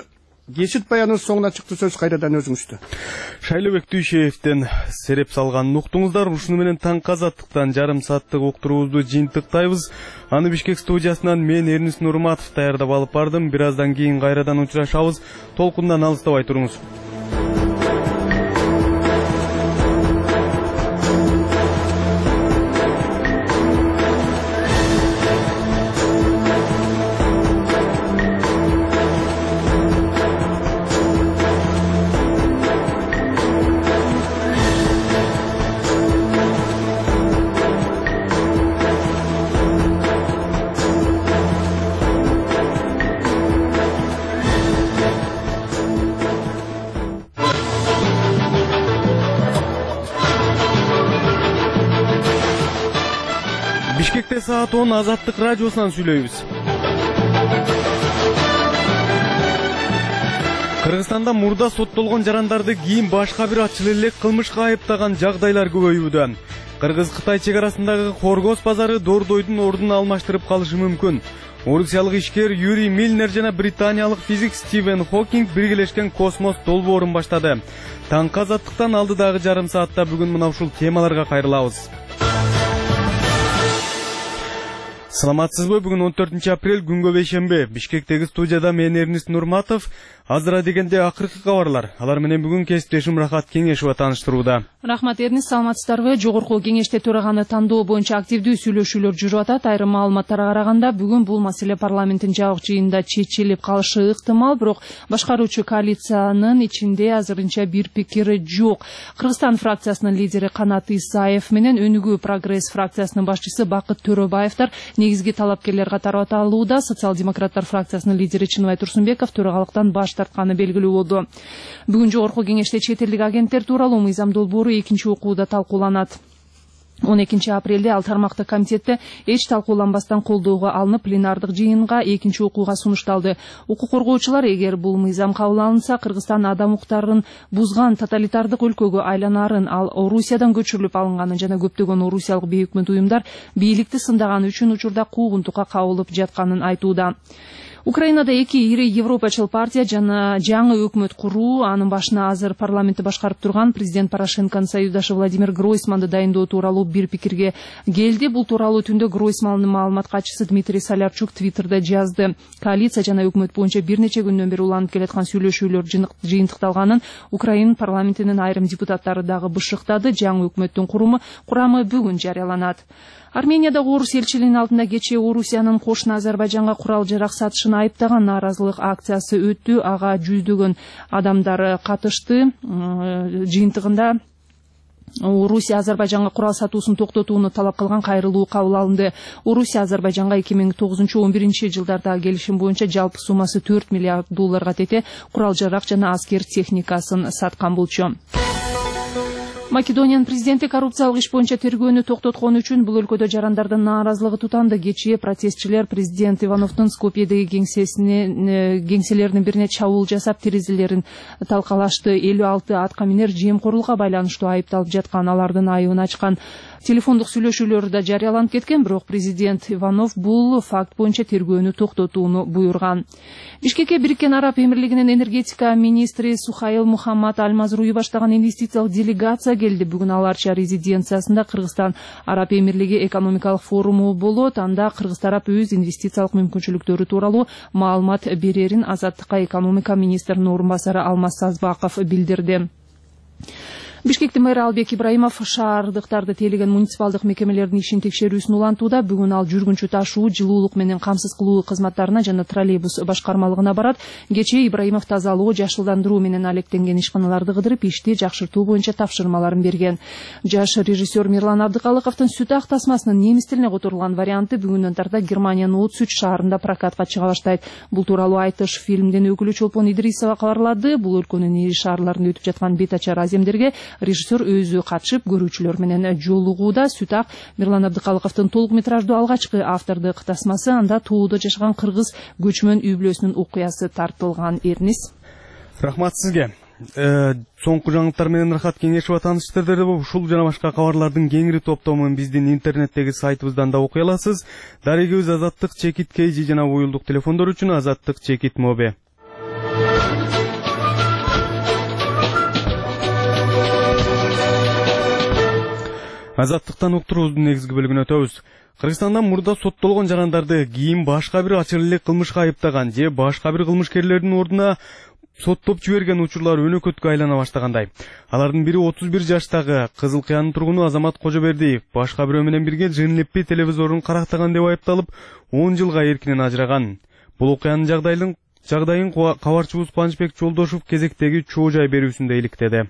кечит баянын соңуна чыкты сөз кайрадан өзүңүздө. Шайлообек Дүйшеевден сереп салганын уктуңуздар. Ушуну менен таңкы азаттыктан жарым сааттык уктуруубузду жыйынтыктайбыз. Аны Бишкек студиясынан мен Эрнис Нурматов даярдап алып бардым. Бир аздан кийин кайрадан учурашабыз. Толкундан алыстабай туруңуз. Бишкекте саат он Азаттык радиосунан сүйлөйбүз. Кыргызстанда мурда соттолгон жарандарды кийин башка бир ачыл элек кылмышка айыптаган жагдайлар көбөйүүдө. Кыргыз-Кытай чек арасындагы Хоргоз базары дордойдун ордун алмаштырып калышы мүмкүн. Орусиялык ишкер Юрий Мильнер жана британиялык физик Стивен Хокинг биргелешкен космос долбоорун баштады. Таңкы азаттыктан алдыдагы жарым саатта бүгүн мына ушул темаларга кайрылабыз. Саламатсызбы, бүгүн он төртүнчү апрель күнгө бейшемби. Бишкектеги студияда мен Эрнис Нурматов. Азыра дегенде акыркы кабарлар. Алар менен бүгүн кесиптешим Рахат Кеңешова тааныштырууда. Рахмат Эрнис, саламатсыздарбы? Жогорку кеңеште төраганы тандоо боюнча активдүү сүйлөшүүлөр жүрүп атат. Айрым маалыматтарга караганда бүгүн бул маселе парламенттин жабык жыйынында чечилип калышы ыктымал, бирок башкаруучу коалициянын ичинде азырынча бир пикири жок. Кыргызстан фракциясынын лидери Канат Исаев менен Өнүгүү прогресс фракциясынын башчысы Бакыт Төрөбаевдер негизги талапкерлер катары аталууда. Социал-демократтар фракциясынын лидери Чыныбай Турсунбеков төрагалыктан баш тартканы белгилүү болду. Бүгүн жогорку кеңеште чет элдик агенттер тууралуу мыйзам долбоору экинчи окууда талкууланат. он экинчи апрелде ал тармактык комитетте эч талкууланбастан колдоого алынып, пленардык жыйынга экинчи окууга сунушталды. Укук коргоочулар эгер бул мыйзам кабыл алынса, Кыргызстан адам укуктарын бузган тоталитардык өлкөгө айланарын, ал Орусиядан көчүрүлүп алынганын жана көптөгөн орусиялык бейөкмөт уюмдар бийликти сындаганы үчүн учурда куугунтукка кабылып жатканын айтууда. Украинада эки ири европачыл партия жана жаңы өкмөт куруу, анын башына азыр парламентти башкарып турган президент Порошенконун союздашы Владимир Гройсманды дайындоо тууралуу бир пикирге келди. Бул тууралуу түндө Гройсмандын маалымат катчысы Дмитрий Солярчук Твиттерде жазды. Коалиция жана өкмөт боюнча бир нече күндөн бери уланып келаткан сүйлөшүүлөр жыйынтыкталганын Украина парламентинин айрым депутаттары дагы бышыктады. Жаңы өкмөттүн куруму курамы бүгүн жарыяланат. Арменияда орус элчилигинин алдында кечээ Орусиянын кошуна Азербайжанга курал жарак сатышын айыптаган нааразылык акциясы өттү. Ага жүздөгөн адамдар катышты. Жыйынтыгында Орусия Азербайжанга курал сатуусун токтотууну талап кылган кайрылуу кабыл алынды. Орусия Азербайжанга эки миң тогузунчу он биринчи жылдардагы келишим боюнча жалпы суммасы төрт миллиард долларга тете курал жарак жана аскер техникасын саткан болчу. Македониянын президенти коррупциялык иш боюнча тергөөнү токтоткон үчүн бул өлкөдө жарандардын нааразылыгы тутанды. Кечээ протестчилер президент Ивановдун Скопьедеги кеңсесине кеңселеринин бирине чабуул жасап, терезелерин талкалашты. элүү алты аткаминер жемкорлукка байланыштуу айыпталып жаткан, алардын айыбын ачкан. Телефондук сүйлөшүүлөр да жарыяланып кеткен, бирок президент Иванов бул факт боюнча тергөөнү токтотууну буйрган. Бишкекке Бириккен Араб Эмирлигинин энергетика министри Сухаил Мухаммад Аль-Мазруи баштаган инвестициялык делегация келди. Бүгүн аларча резиденциясында Кыргызстан Араб Эмирлиги экономикалык форуму болот. Анда Кыргыз тарап өз инвестициялык мүмкүнчүлүктөрү тууралуу маалымат берерин Азаттыкка экономика министринин орун басары Алмаз Сазбаков билдирди. Бишкектин мэрі Албек Ибраимов шаардыктарды тейлеген муниципалдык мекемелердин ишин текшерүүсүн улантууда. Бүгүн ал жүргүнчү ташуу, жылуулук менен камсыз кылуу кызматтарына жана троллейбус башкармалыгына барат. Кечээ Ибраимов тазалоо, жашылдандыруу менен алектенген ишканаларды кыдырып, ишти жакшыртуу боюнча тапшырмаларын берген. Жаш режиссер Мирлан Абдыкалыковдун Сүт ак тасмасынын немис тилине которулган варианты бүгүндөн тарта Германиянын Оцүч шаарында прокатка чыга баштайт. Бул тууралуу Айтыш фильмден өкүлү Чолпон Идрисова кабарлады. Бул өлкөнүн ири шаарларында өтүп жаткан бет ачар аземдерге режиссер өзү катышып, көрүүчүлөр менен жолугууда. Сүт ак Мирлан Абдыкалыковдун толук метраждуу алгачкы автордук тасмасы. Анда тоодо жашаган кыргыз көчмөн үй бүлөсүнүн окуясы тартылган. Эрнис. Рахмат сизге. Соңку жаңылыктар менен Рахат Кеңешова тааныштырды. Ушул жана башка кабарлардын кеңири топтомун биздин интернеттеги сайтыбыздан да окуй аласыз. Дарегибиз Азаттык чекит кейжи жана уюлдук телефондор үчүн Азаттык чекит мобе. Азаттыктан уктуруубуздун негизги бөлүгүнө өтөбүз. Кыргызстанда мурда соттолгон жарандарды кийин башка бир ачык элек кылмышка айыптаган же башка бир кылмышкерлердин ордуна соттоп жиберген учурлар өнөкөткө айлана баштагандай. Алардын бири отуз бир жаштагы Кызыл Кыянын тургуну Азамат Кожобердиев башка бирөө менен бирге Жынлеппи телевизорун карактаган деп айыпталып, он жылга эркинен ажыраган. Бул окуянын жагдайын жагдайын кабарчыбыз Кубанычбек Жолдошов кезектеги чоо жай берүүсүндө иликтеди.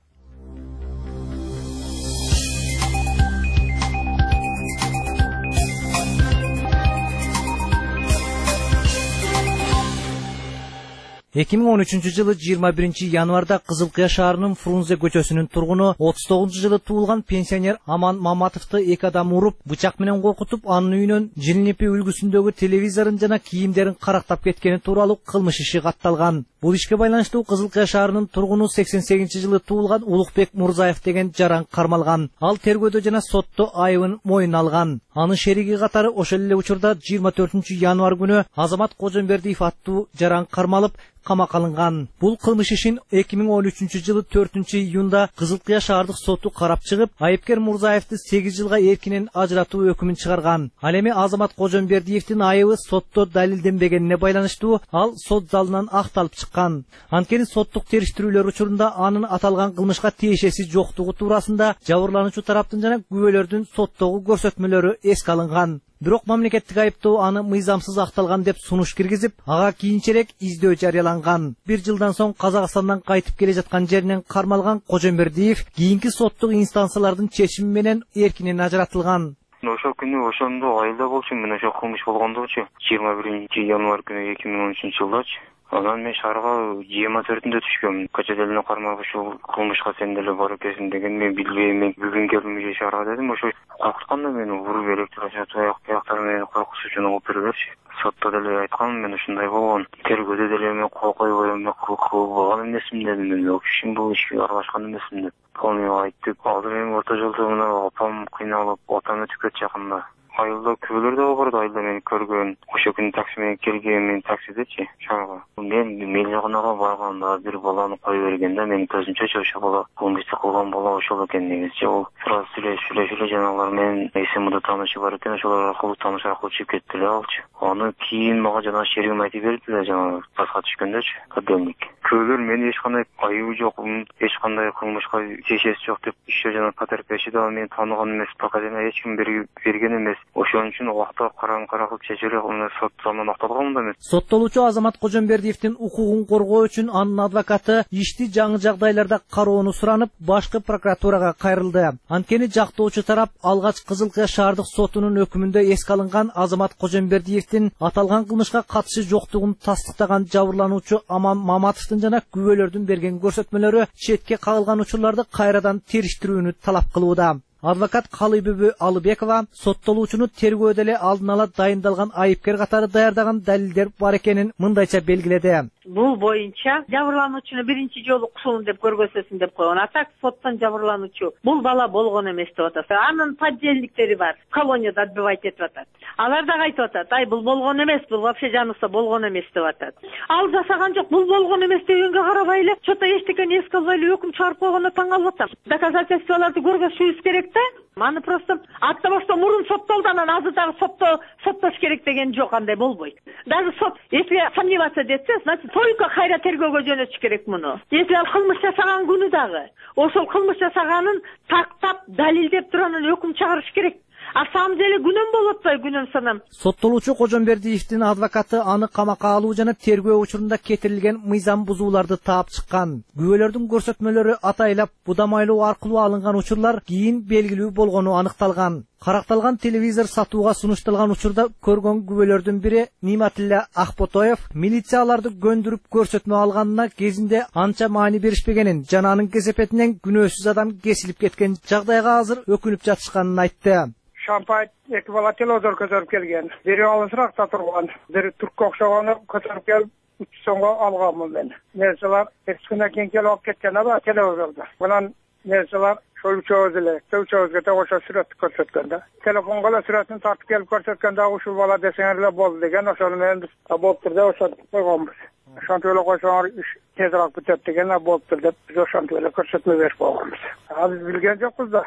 эки миң он үчүнчү жылы жыйырма биринчи январда Кызыл Кыя шаарынын Фрунзе көчөсүнүн тургуну отуз тогузунчу жылы туулган пенсионер Аман Маматовду эки адам уруп, бычак менен коркутуп, анын үйүнөн Жынлеппи үлгүсүндөгү телевизорун жана кийимдерин карактап кеткени тууралуу кылмыш иши катталган. Бул ишке байланыштуу Кызыл Кыя шаарынын тургуну сексен сегизинчи жылы туулган Улукбек Мурзаев деген жаран кармалган. Ал тергөөдө жана сотто айыбын мойнуна алган. Анын шериги катары ошол эле учурда жыйырма төртүнчү январь күнү Азамат Кожомбердиев аттуу жаран кармалып, камакка алынган. Бул кылмыш ишин эки миң он үчүнчү жылы төртүнчү июнда Кызыл Кыя шаардык соту карап чыгып, айыпкер Мурзаевди сегиз жылга эркинен ажыратуу өкүмүн чыгарган. Ал эми Азамат Кожомбердиевдин айыбы сотто далилденбегенине байланыштуу ал сот залынан акталып чыккан. Анткени соттук териштирүүлөр учурунда анын аталган кылмышка тиешеси жоктугу туурасында жабырлануучу тараптын жана күбөлөрдүн соттогу көрсөтмөлөрү эске алынган. Бирок мамлекеттик айыптоо аны мыйзамсыз акталган деп сунуш киргизип, ага кийинчерээк издөө жарыяланган. Бир жылдан соң Казакстандан кайтып келе жаткан жеринен кармалган Кожомбердиев кийинки соттук инстанциялардын чечими менен эркинен ажыратылган. Ошол күнү ошондо айылда болчумун, мен ошо кылмыш болгондочу жыйырма биринчи январь күнү эки миң он үчүнчү жылдачы. Анан мен шаарга жыйырма төртүндө түшкөм. Көчөдө кармап ушул кылмышка сен деле бар экенсиң деген мен билбейм. Мен бүгүн келдим же шаарга дедим. Ошо коркутканда мени уруп электрошок аяктары менен коркутуучуну алып бергилерчи. Сотто деле айткам, мен ушундай болгон. Тергөөдө деле мен кол койбой эме кылып болгон эмесмин дедим. Мен вообще бул ишке аралашкан эмесмин деп. Ал менен айттык. Азыр эми орто жолдо мына апам кыйналып, атам өтүп кетти жакында. Айылда күбөлөр да бар, айылда мени көргөн. Ошо күнү такси менен келген, мен таксидечи шаарга. Мен мелжагынага барганда бир баланы коюп берген да, менин көзүмчө ошо бала кылмышты кылган бала ошол экен негизи. Ол сразу сүйлөшүп сүйлөшүп жанагылар менен эсемде таанышы бар экен, ошолор аркылуу тааныш аркылуу чыгып кетти эле алчы. Аны кийин мага жана шеригим айтып берди эле, жана баска түшкөндөчү, кадемник. Күбөлөр мени эч кандай айыбы жок, эч кандай кылмышка тиешеси жок деп ишөө жана потерпевши да мени тааныган эмес, пока жана эч ким берген эмес. Ошон үчүн убакта караң каракылып чечилип, аны сот залынан акталган да эмес. Соттолуучу Азамат Кожомбердиевдин укугун коргоо үчүн анын адвокаты ишти жаңы жагдайларда кароону суранып, башкы прокуратурага кайрылды. Анткени жактоочу тарап алгач Кызыл Кыя шаардык сотунун өкүмүндө эске алынган Азамат Кожомбердиевдин аталган кылмышка катышы жоктугун тастыктаган жабырлануучу Аман Маматовдун жана күбөлөрдүн берген көрсөтмөлөрү четке кагылган учурларды кайрадан териштирүүнү талап кылууда. Адвокат Калыбүбү Алыбекова соттолуучуну тергөөдө эле алдын ала дайындалган айыпкер катары даярдаган далилдер бар экенин мындайча белгиледи. Бул боюнча жабырлануучуну биринчи жолу кусуун деп көргөзсөсүн деп койгон. А так соттон жабырлануучу бул бала болгон эмес деп атат. Анын подельниктери бар, колонияда отбывать этип атат. Алар да айтып атат, ай бул болгон эмес, бул вообще жаныбызда болгон эмес деп атат. Ал жасаган жок, бул болгон эмес дегенге карабай эле, чото эчтекени эске албай эле өкүм чыгарып койгонуна таң калып атам. Доказательстволорду көргөзүшүбүз керек. Аны просто атта башта мурун соттолду, анан азыр дагы сотто соттош керек деген жок, андай болбойт. Даже сот, если сомневаться десе, значит, только кайра тергөөгө жөнөтүш керек муну. Если ал кылмыш жасаган күнү дагы, ошол кылмыш жасаганын тактап, далилдеп туруп анан өкүм чыгарыш керек. А самом деле күнөм болуп атпайбы, күнөм санам. Соттолуучу Кожомбердиевдин адвокаты аны камакка алуу жана тергөө учурунда кетирилген мыйзам бузууларды таап чыккан. Күбөлөрдүн көрсөтмөлөрү атайлап будамайлоо аркылуу алынган учурлар кийин белгилүү болгону аныкталган. Каракталган телевизор сатууга сунушталган учурда көргөн күбөлөрдүн бири Ниматилла Акботоев милицияларды көндүрүп көрсөтмө алганына кезинде анча маани беришпегенин жана анын кесепетинен күнөөсүз адам кесилип кеткен жагдайга азыр өкүнүп жатышканын айтты. Шампай эки бала телевизор көтөрүп келген. Бири алысыракта турган, бири туркка окшогону көтөрүп келип үч сомго алганмын мен. Нерселер эки күндөн кийин келип алып кеткен ада телевизорду. Мынан нерселер ошол үчөөбүз эле, үчөөбүзгө да ошо сүрөттү көрсөткөн да. Телефонго эле сүрөтүн тартып келип көрсөткөндө ушул бала десеңер эле болду деген, ошону менен биз болуптур деп ошентип койгонбуз. Ошентип эле койсоңор иш тезирээк бүтөт деген болуптур деп биз ошентип эле көрсөтмө берип койгонбуз. А биз билген жокпуз да.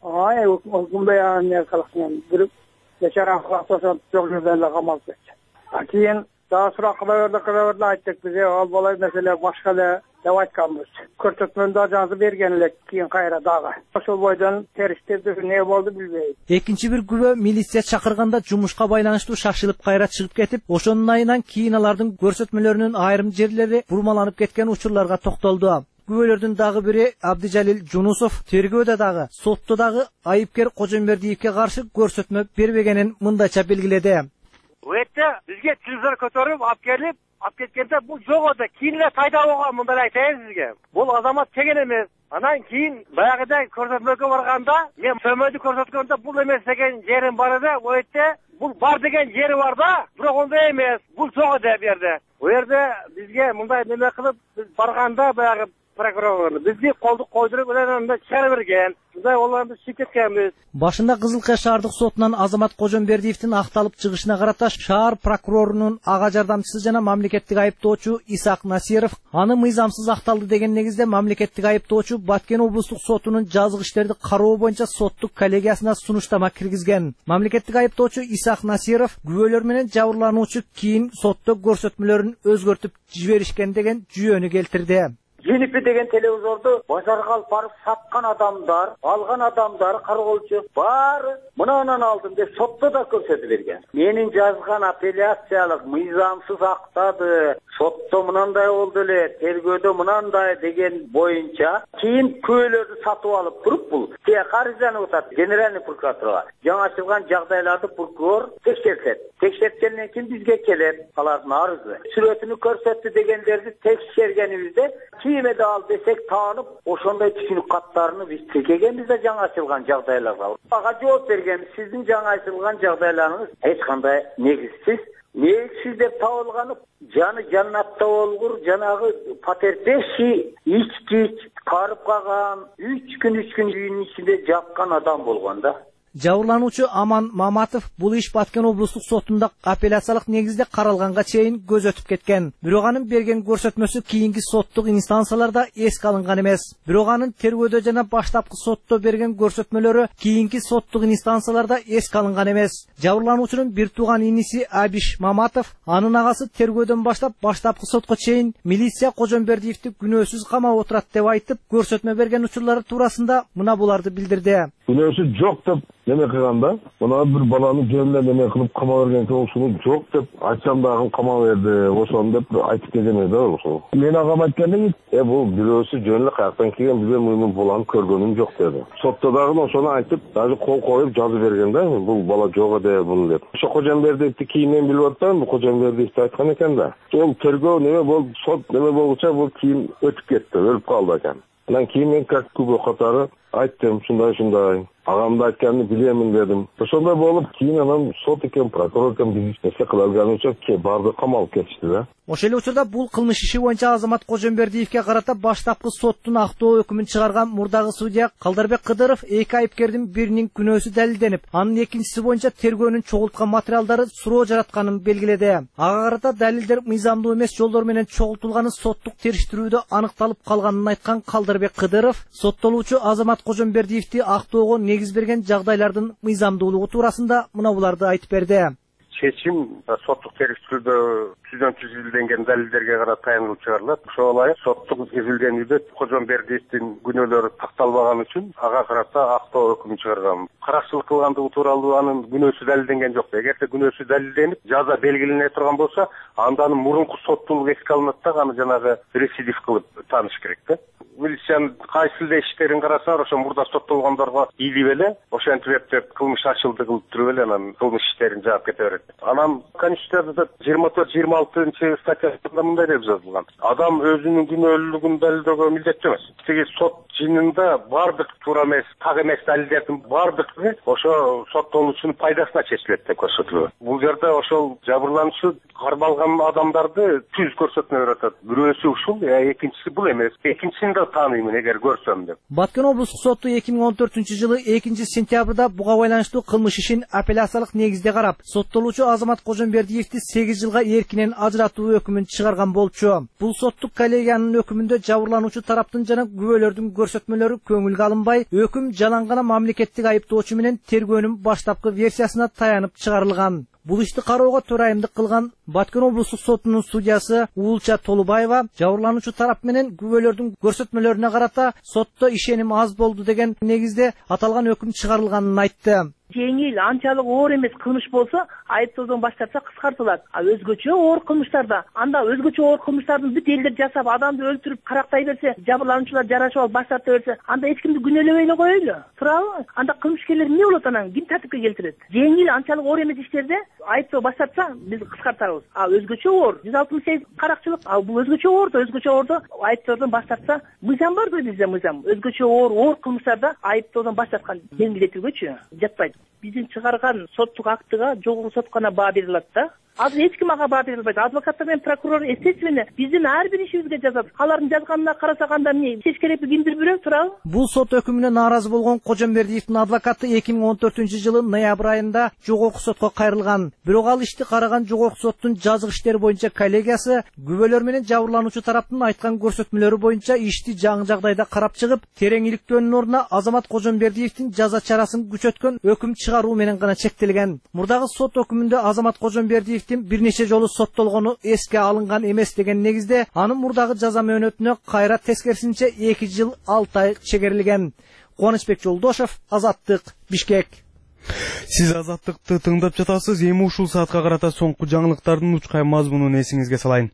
Ай, үкім баян не қылықтың. Бір бешара қылақтасын жоқ жерден де қамалып кетті. Кейін daha сұрақ қылауырды қылауырды айттық бізе, ол болай мәселе башқалы деп айтқанбыз. Көрсетмені жазы бергенлік кейін қайра дағы. Сол бойдан терістерді не болды білбейді. Екінші бір күбі милиция шақырғанда жұмышқа байланышты шашылып қайра шығып кетіп, ошонун айынан кейін алардың көрсетмелерінің айрым жерлері бұрмаланып кеткен учурларға тоқталды. Күбөлөрдүн дагы бири Абдижалил Жунусов тергөөдө дагы сотто дагы айыпкер Кожомбердиевке каршы көрсөтмө бербегенин мындайча белгиледи. Өтті бізге телевизор көтеріп, алып келіп, алып кеткенде бұл жоқ еді. Кейінле пайда болған мындай айтайын сізге. Бұл азамат теген емес. Анан кейін баяғыдай көрсетмеге барғанда, мен сөмөдү көрсөткөндө бұл емес деген жерім бар еді. Өтті бұл бар деген жері бар да, бірақ ондай емес. Бұл жоқ еді берді. О жерде бізге мындай неме қылып, біз барғанда баяғы прокурор бізге қолды қойдырып өлеңінде шығара берген. Мындай оларды шекет кеткенбиз. Башында Кызылкая шаардык сотунан Азамат Кожомбердиевдин акталып чыгышына карата шаар прокурорунун ага жардамчысы жана мамлекеттик айыптоочу Исак Насиров аны мыйзамсыз акталды деген негизде мамлекеттик айыптоочу Баткен облустук сотунун жазык иштерди кароо боюнча соттук коллегиясына сунуштама киргизген. Мамлекеттик айыптоочу Исак Насиров күбөлөр менен жабырлануучу кийин сотто көрсөтмөлөрүн өзгөртүп жиберишкен деген жүйөнү келтирди. Jennifer деген телевизорду базарга алып барып саткан адамдар, алган адамдар, кароолчу баары мынанан алдым деп сотто да көрсөтүп берген. Менин жазган апелляциялык мыйзамсыз актады, сотто мынандай болду эле, тергөөдө мынандай деген боюнча кийин күбөлөрдү сатып алып туруп бул те карызаны утат генеральный прокуратурага. Жаңы ачылган жагдайларды прокурор текшертет. Текшерткенден кийин бизге келет, алардын арызы. Сүрөтүнү көрсөттү дегендерди текшергенибизде кийиме да ал десек таанып, ошондой түшүнүк каттарыны биз текегенбиз да жаңы ачылган жагдайларга. Ага жооп бергенбиз, сиздин жаңы ачылган жагдайларыңыз эч кандай негизсиз. Негизсиз деп табылганы жаны жаннатта болгур, жанагы потерпевший ичкич, карып калган, үч күн үч күн үйүнүн ичинде жаткан адам болгон да. Жабырлануучу Аман Маматов бул иш Баткен облустук сотунда апелляциялык негизде каралганга чейин көз өтүп кеткен. Бирок анын берген көрсөтмөсү кийинки соттук инстанцияларда эске алынган эмес. Бирок анын тергөөдө жана баштапкы сотто берген көрсөтмөлөрү кийинки соттук инстанцияларда эске алынган эмес. Жабырлануучунун бир тууган иниси Абиш Маматов анын агасы тергөөдөн баштап баштапкы сотко чейин милиция Кожомбердиевди күнөөсүз камап отурат деп айтып, көрсөтмө берген учурлары туурасында мына буларды билдирди. Күнөөсү жок деп неме кылганда, мына бир баланы жөнүндө неме кылып кама берген ошону жок деп айтсам дагы кама берди, ошону деп айтып келген эди ошол. Мен агам айтканда, э бул бирөөсү жөн эле каяктан келген, биз муну баланы көргөнүм жок деди. Сотто дагы ошону айтып, даже кол коюп жазып берген да, бул бала жок эди бул деп. Ошо Кожомбердиевди кийинен билип атпайм, Кожомбердиевди айткан экен да. Ол тергөө неме болуп, сот неме болчу, бул кийин өтүп кетти, өлүп калды экен. Анан кийин мен как күбө катары айттым, шундай-шундай. Агамды айтканын билемин дедим. Ошондой болуп, кийин анан сот экен, прокурор экен биз эсе кыла алган үчүн барды камалып кетишти да. Ошол эле учурда бул кылмыш иши боюнча Азамат Кожомбердиевке карата баштапкы соттун актоо өкүмүн чыгарган мурдагы судья Калдарбек Кыдыров эки айыпкердин биринин күнөөсү далилденип, анын экинчиси боюнча тергөөнүн чогулткан материалдары суроо жаратканын белгиледи. Ага карата далилдер мыйзамдуу эмес жолдор менен чогултулганы соттук териштирүүдө аныкталып калганын айткан Калдарбек Кыдыров соттолуучу Азамат Кожомбердиевди актоого негиз берген жагдайлардын мыйзамдуулугу туурасында мына буларды айтып берди. Чечим соттук териштирүүдө түздөн түз изилденген далилдерге карата таянылып чыгарылат. Ошого ылайык соттук изилденүүдө Кожомбердиевдин күнөөлөрү такталбаган үчүн ага карата актоо өкүмүн чыгарган. Каракчылык кылгандыгы тууралуу анын күнөөсү далилденген жок. Эгерде күнөөсү далилденип, жаза белгилене турган болсо, анда анын мурунку соттуулугу эске алынат да, аны жанагы рецидив кылып тааныш керек да. Милициянын кайсы эле иштерин карасаңар, ошо мурда соттолгондорго ийилип эле, ошентип эптеп кылмыш ачылды кылып туруп эле анан кылмыш иштерин жаап кете берет. Анан Конституцияда жыйырма төрт жыйырма алтынчы статьясында мындай деп жазылган: адам өзүнүн күнөөлүүлүгүн далилдөөгө милдеттүү эмес. Тиги сот жыйынында бардык туура эмес, так эмес далилдердин бардыгы ошо соттолуучунун пайдасына чечилет деп көрсөтүлөт. Бул жерде ошол жабырлануучу кармалган адамдарды түз көрсөтмө берип атат. Бирөөсү ушул, экинчиси бул эмес. Экинчисинде тааныймын эгер көрсөм деп. Баткен облустук соту эки миң он төртүнчү жылы экинчи сентябрда буга байланыштуу кылмыш ишин апелляциялык негизде карап, соттолуучу Азамат Кожомбердиевди сегиз жылга эркинен ажыратуу өкүмүн чыгарган болчу. Бул соттук коллегиянын өкүмүндө жабырлануучу тараптын жана күбөлөрдүн көрсөтмөлөрү көңүлгө алынбай, өкүм жалаң гана мамлекеттик айыптоочу менен тергөөнүн баштапкы версиясына таянып чыгарылган. Бул ишти кароого төрайымдык кылган Баткен облустук сотунун судьясы Уулча Толубаева жабырлануучу тарап менен күбөлөрдүн көрсөтмөлөрүнө карата сотто ишеним аз болду деген негизде аталган өкүм чыгарылганын айтты. Жеңил, анчалык оор эмес кылмыш болсо, айыптоодон баш тартса кыскартылат. А өзгөчө оор кылмыштарда, анда өзгөчө оор кылмыштардын бүт элдер жасап, адамды өлтүрүп, карактай берсе, жабырлануучулар жарашып алып баш тарта берсе, анда эч кимди күнөөлөбөй эле коелу. Туурабы? Анда кылмышкерлер эмне болот анан? Ким тартипке келтирет? Жеңил, анчалык оор эмес иштерде айыптоо баш тартса, биз кыскартабыз. А өзгөчө оор, жүз алтымыш сегиз каракчылык, а бул өзгөчө оордо, өзгөчө оордо айыптоодон баш тартса, мыйзам барбы бизде мыйзам? Өзгөчө оор, оор кылмыштарда айыптоодон баш тарткан белгилетилгөчү жатпайт. Биздин чыгарган соттук актыга жогорку сот гана баа бере алат да. Азыр эч ким ага баа бере албайт. Адвокаттар менен прокурор естественно биздин ар бир ишибизге жазат. Алардын жазганына карасак анда эмне чеч керекпи кимдир бирөө туурабы? Бул сот өкүмүнө нааразы болгон Кожомбердиевдин адвокаты эки миң он төртүнчү жылы ноябрь айында жогорку сотко кайрылган. Бирок ал ишти караган жогорку соттун жазык иштери боюнча коллегиясы күбөлөр менен жабырлануучу тараптын айткан көрсөтмөлөрү боюнча ишти жаңы жагдайда карап чыгып, терең иликтөөнүн ордуна Азамат Кожомбердиевдин жаза чарасын күчөткөн өкүм чыгаруу менен гана чектелген. Мурдагы сот өкүмүндө Азамат Кожомбердиев бир нече жолу соттолгону эске алынган эмес деген негизде анын мурдагы жаза мөөнөтүнө кайра тескерисинче эки жыл алты ай чегерилген. Кубанычбек Жолдошев, Азаттык, Бишкек. Сиз Азаттыкты тыңдап жатасыз. Эми ушул саатка карата соңку жаңылыктардын учкай мазмунун эсиңизге салайын.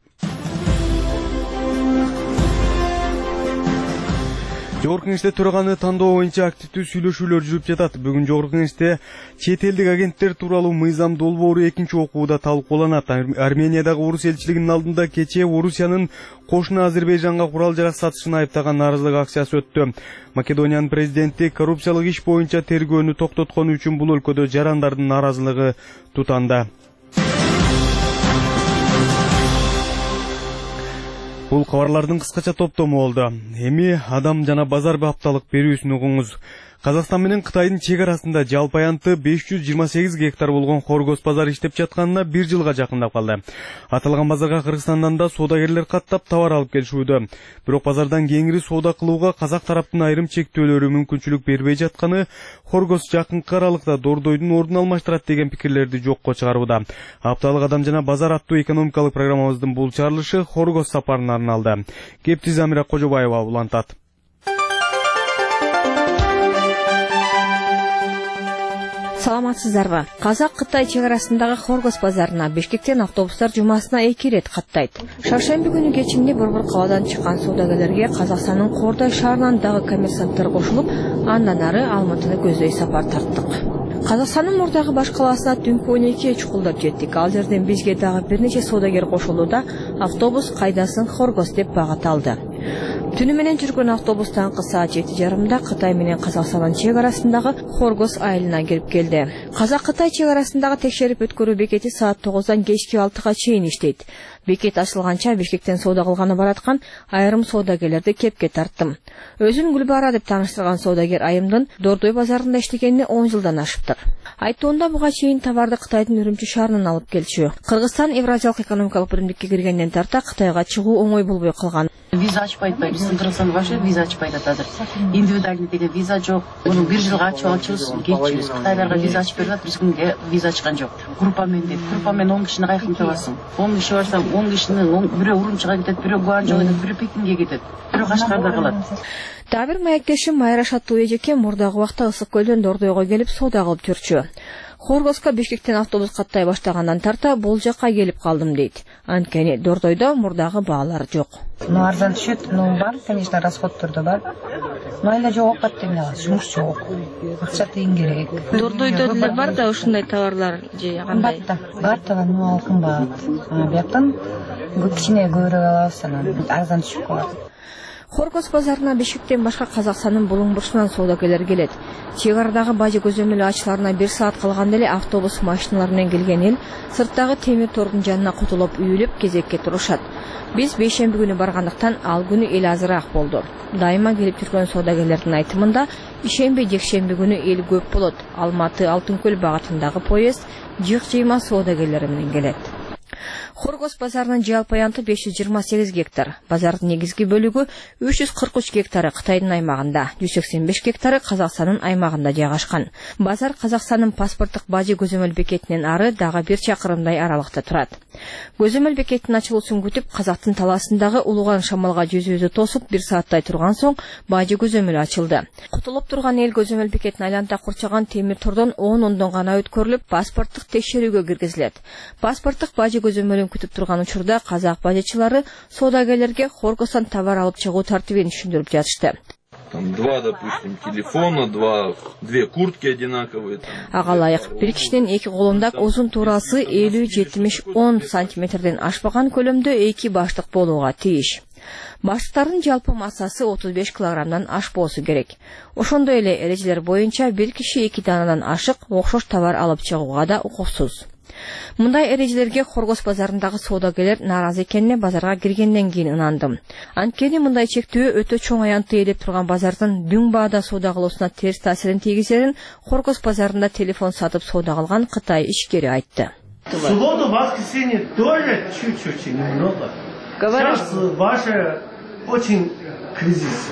Жогорку Кеңеште төраганы тандоо боюнча активдүү сүйлөшүүлөр жүрүп жатат. Бүгүн Жогорку Кеңеште чет элдик агенттер тууралуу мыйзам долбоору экинчи окууда талкууланат. Армениядагы орус элчилигинин алдында кечээ Орусиянын кошуна Азербайжанга курал жарак сатышын айыптаган нааразылык акциясы өттү. Македониянын президенти коррупциялык иш боюнча тергөөнү токтоткону үчүн бул өлкөдө жарандардын нааразылыгы тутанда. Бул кабарлардын кыскача топтому болду. Эми адам жана базар бапталык берүүсүн угуңуз. Казакстан менен Кытайдын чек арасында жалпы аянты беш жүз жыйырма сегиз гектар болгон Хоргос базар иштеп жатканына бир жылга жакындап калды. Аталган базарга Кыргызстандан да соодагерлер каттап товар алып келишүүдө. Бирок базардан кеңири соода кылууга казак тараптын айрым чектөөлөрү мүмкүнчүлүк бербей жатканы Хоргос жакынкы аралыкта дордойдун ордун алмаштырат деген пикирлерди жокко чыгарууда. Апталык адам жана базар аттуу экономикалык программабыздын бул чыгарылышы Хоргос сапарына арналды. Кепти Замира Кожобаева улантат. Саламатсыздарбы? Казак-Кытай чек арасындагы Хоргос базарына Бишкектен автобустар жумасына эки ирет каттайт. Шаршемби күнү кечинде борбор кабадан чыккан соодагерлерге Казакстандын Кордой шаарынан дагы коммерсанттар кошулуп, андан ары Алматыны көздөй сапар тарттык. Казакстандын мурдагы баш калаасына түнкү он экиге чукулдап жеттик. Ал жерден бизге дагы бир нече соодагер кошулууда автобус кайдасың Хоргос деп багат алды. Түнү менен жүргөн автобус таңкы саат жети жарымда Кытай менен Казакстандын чек арасындагы Хоргос айылына келип келди. Казак-Кытай чек арасындагы текшерип өткөрүү бекети саат тогуздан кечки алтыга чейин иштейт. Бекет ачылганча Бишкектен соода кылганы бараткан айрым соодагерлерди кепке тарттым. Өзүн Гүлбара деп тааныштырган соодагер айымдын Дордой базарында иштегенине он жылдан ашыптыр. Айтоонда буга чейин товарды Кытайдын Үрүмчү шаарынан алып келчү. Кыргызстан Евразиялык экономикалык биримдикке киргенден тарта Кытайга чыгуу оңой болбой калган. Виза ачпайт атпайбы, биздин Кыргызстан башы виза ачпайт азыр. Индивидуальный деген виза жок. Муну бир жылга ачып алчубуз, кетчүбүз. Кытайларга виза ачып берип, биз күнгө виза ачкан жок. Группамен деп, группамен он кишини кайкын табасың. он киши барсаң, он кишинин бирөө Урумчуга кетет, бирөө Гуанчжоуга кетет, бирөө Пекинге кетет, бирөө Кашкарда калат. Дагы бир маектешим Майра Шаттуу эжеке мурдагы убакта Ысык көлдөн Дордойго келип соода кылып жүрчү. Хоргоска Бишкектен автобус каттай баштагандан тарта бул жакка келип калдым дейт. Анткени Дордойдо мурдагы баалар жок. Ну арзан түшөт, ну бар, конечно, расходтордо бар. Но эле жок кат деме алат, жумуш жок. Акча тыйын керек. Дордойдо деле бар да ушундай товарлар же кандай? Бар да, ну ал кымбат. А бияктан кичине көбүрөөк алабыз анан арзан түшүп калат. Хоргос базарына Бишкектен башка Казакстандын булуң бурчунан соодагерлер келет. Чек арадагы бажы көзөмөл ачыларына бир саат калганда эле автобус машиналар менен келген эл сырттагы темир тордун жанына кутулуп үйүлүп кезекке турушат. Биз бейшемби күнү баргандыктан ал күнү эл азыраак болду. Дайыма келип жүргөн соодагерлердин айтымында ишемби жекшемби күнү эл көп болот. Алматы Алтынкөл багытындагы поезд жык жыйма соодагерлери менен келет. Хоргос базарынын жалпы аянты беш жүз жыйырма сегиз гектар. Базардын негизги бөлүгү үч жүз кырк үч гектары Кытайдын аймагында, жүз сексен беш гектары Казакстандын аймагында жайгашкан. Базар Казакстандын паспорттук бажы көзөмөл бекетинен ары дагы бир чакырымдай аралыкта турат. Көзөмөл бекетинин ачылуусун күтүп, Казактын талаасындагы улуган шамалга жүзүбүздү тосуп бир сааттай турган соң бажы көзөмөл ачылды. Кутулуп турган эл көзөмөл бекетин айланта курчаган темир тордон он ондон гана өткөрүлүп, паспорттук текшерүүгө киргизилет. Паспорттук бажы көзөмөлүн күтүп турган учурда казак бажычылары соодагерлерге Хоргостон товар алып чыгуу тартибин түшүндүрүп жатышты. Там два, допустим, телефона, два, две куртки одинаковые. Ага ылайык, бир кишинин эки колунда узун туурасы элүү жетимиш он сантиметрден ашпаган көлөмдө эки баштык болууга тийиш. Баштыктардын жалпы массасы отуз беш килограммдан ашпоосу керек. Ошондой эле эрежелер боюнча бир киши эки даанадан ашык окшош товар алып чыгууга да укуксуз. Мындай эрежелерге Хоргос базарындагы соодагерлер нааразы экенине базарга киргенден кийин ынандым. Анткени мындай чектөө өтө чоң аянтты ээлеп турган базардын дүң баада соода кылуусуна терс таасирин тийгизерин Хоргос базарында телефон сатып соода кылган Кытай ишкери айтты. Свободу воскресенье тоже чуть-чуть немного. Сейчас ваше очень кризис.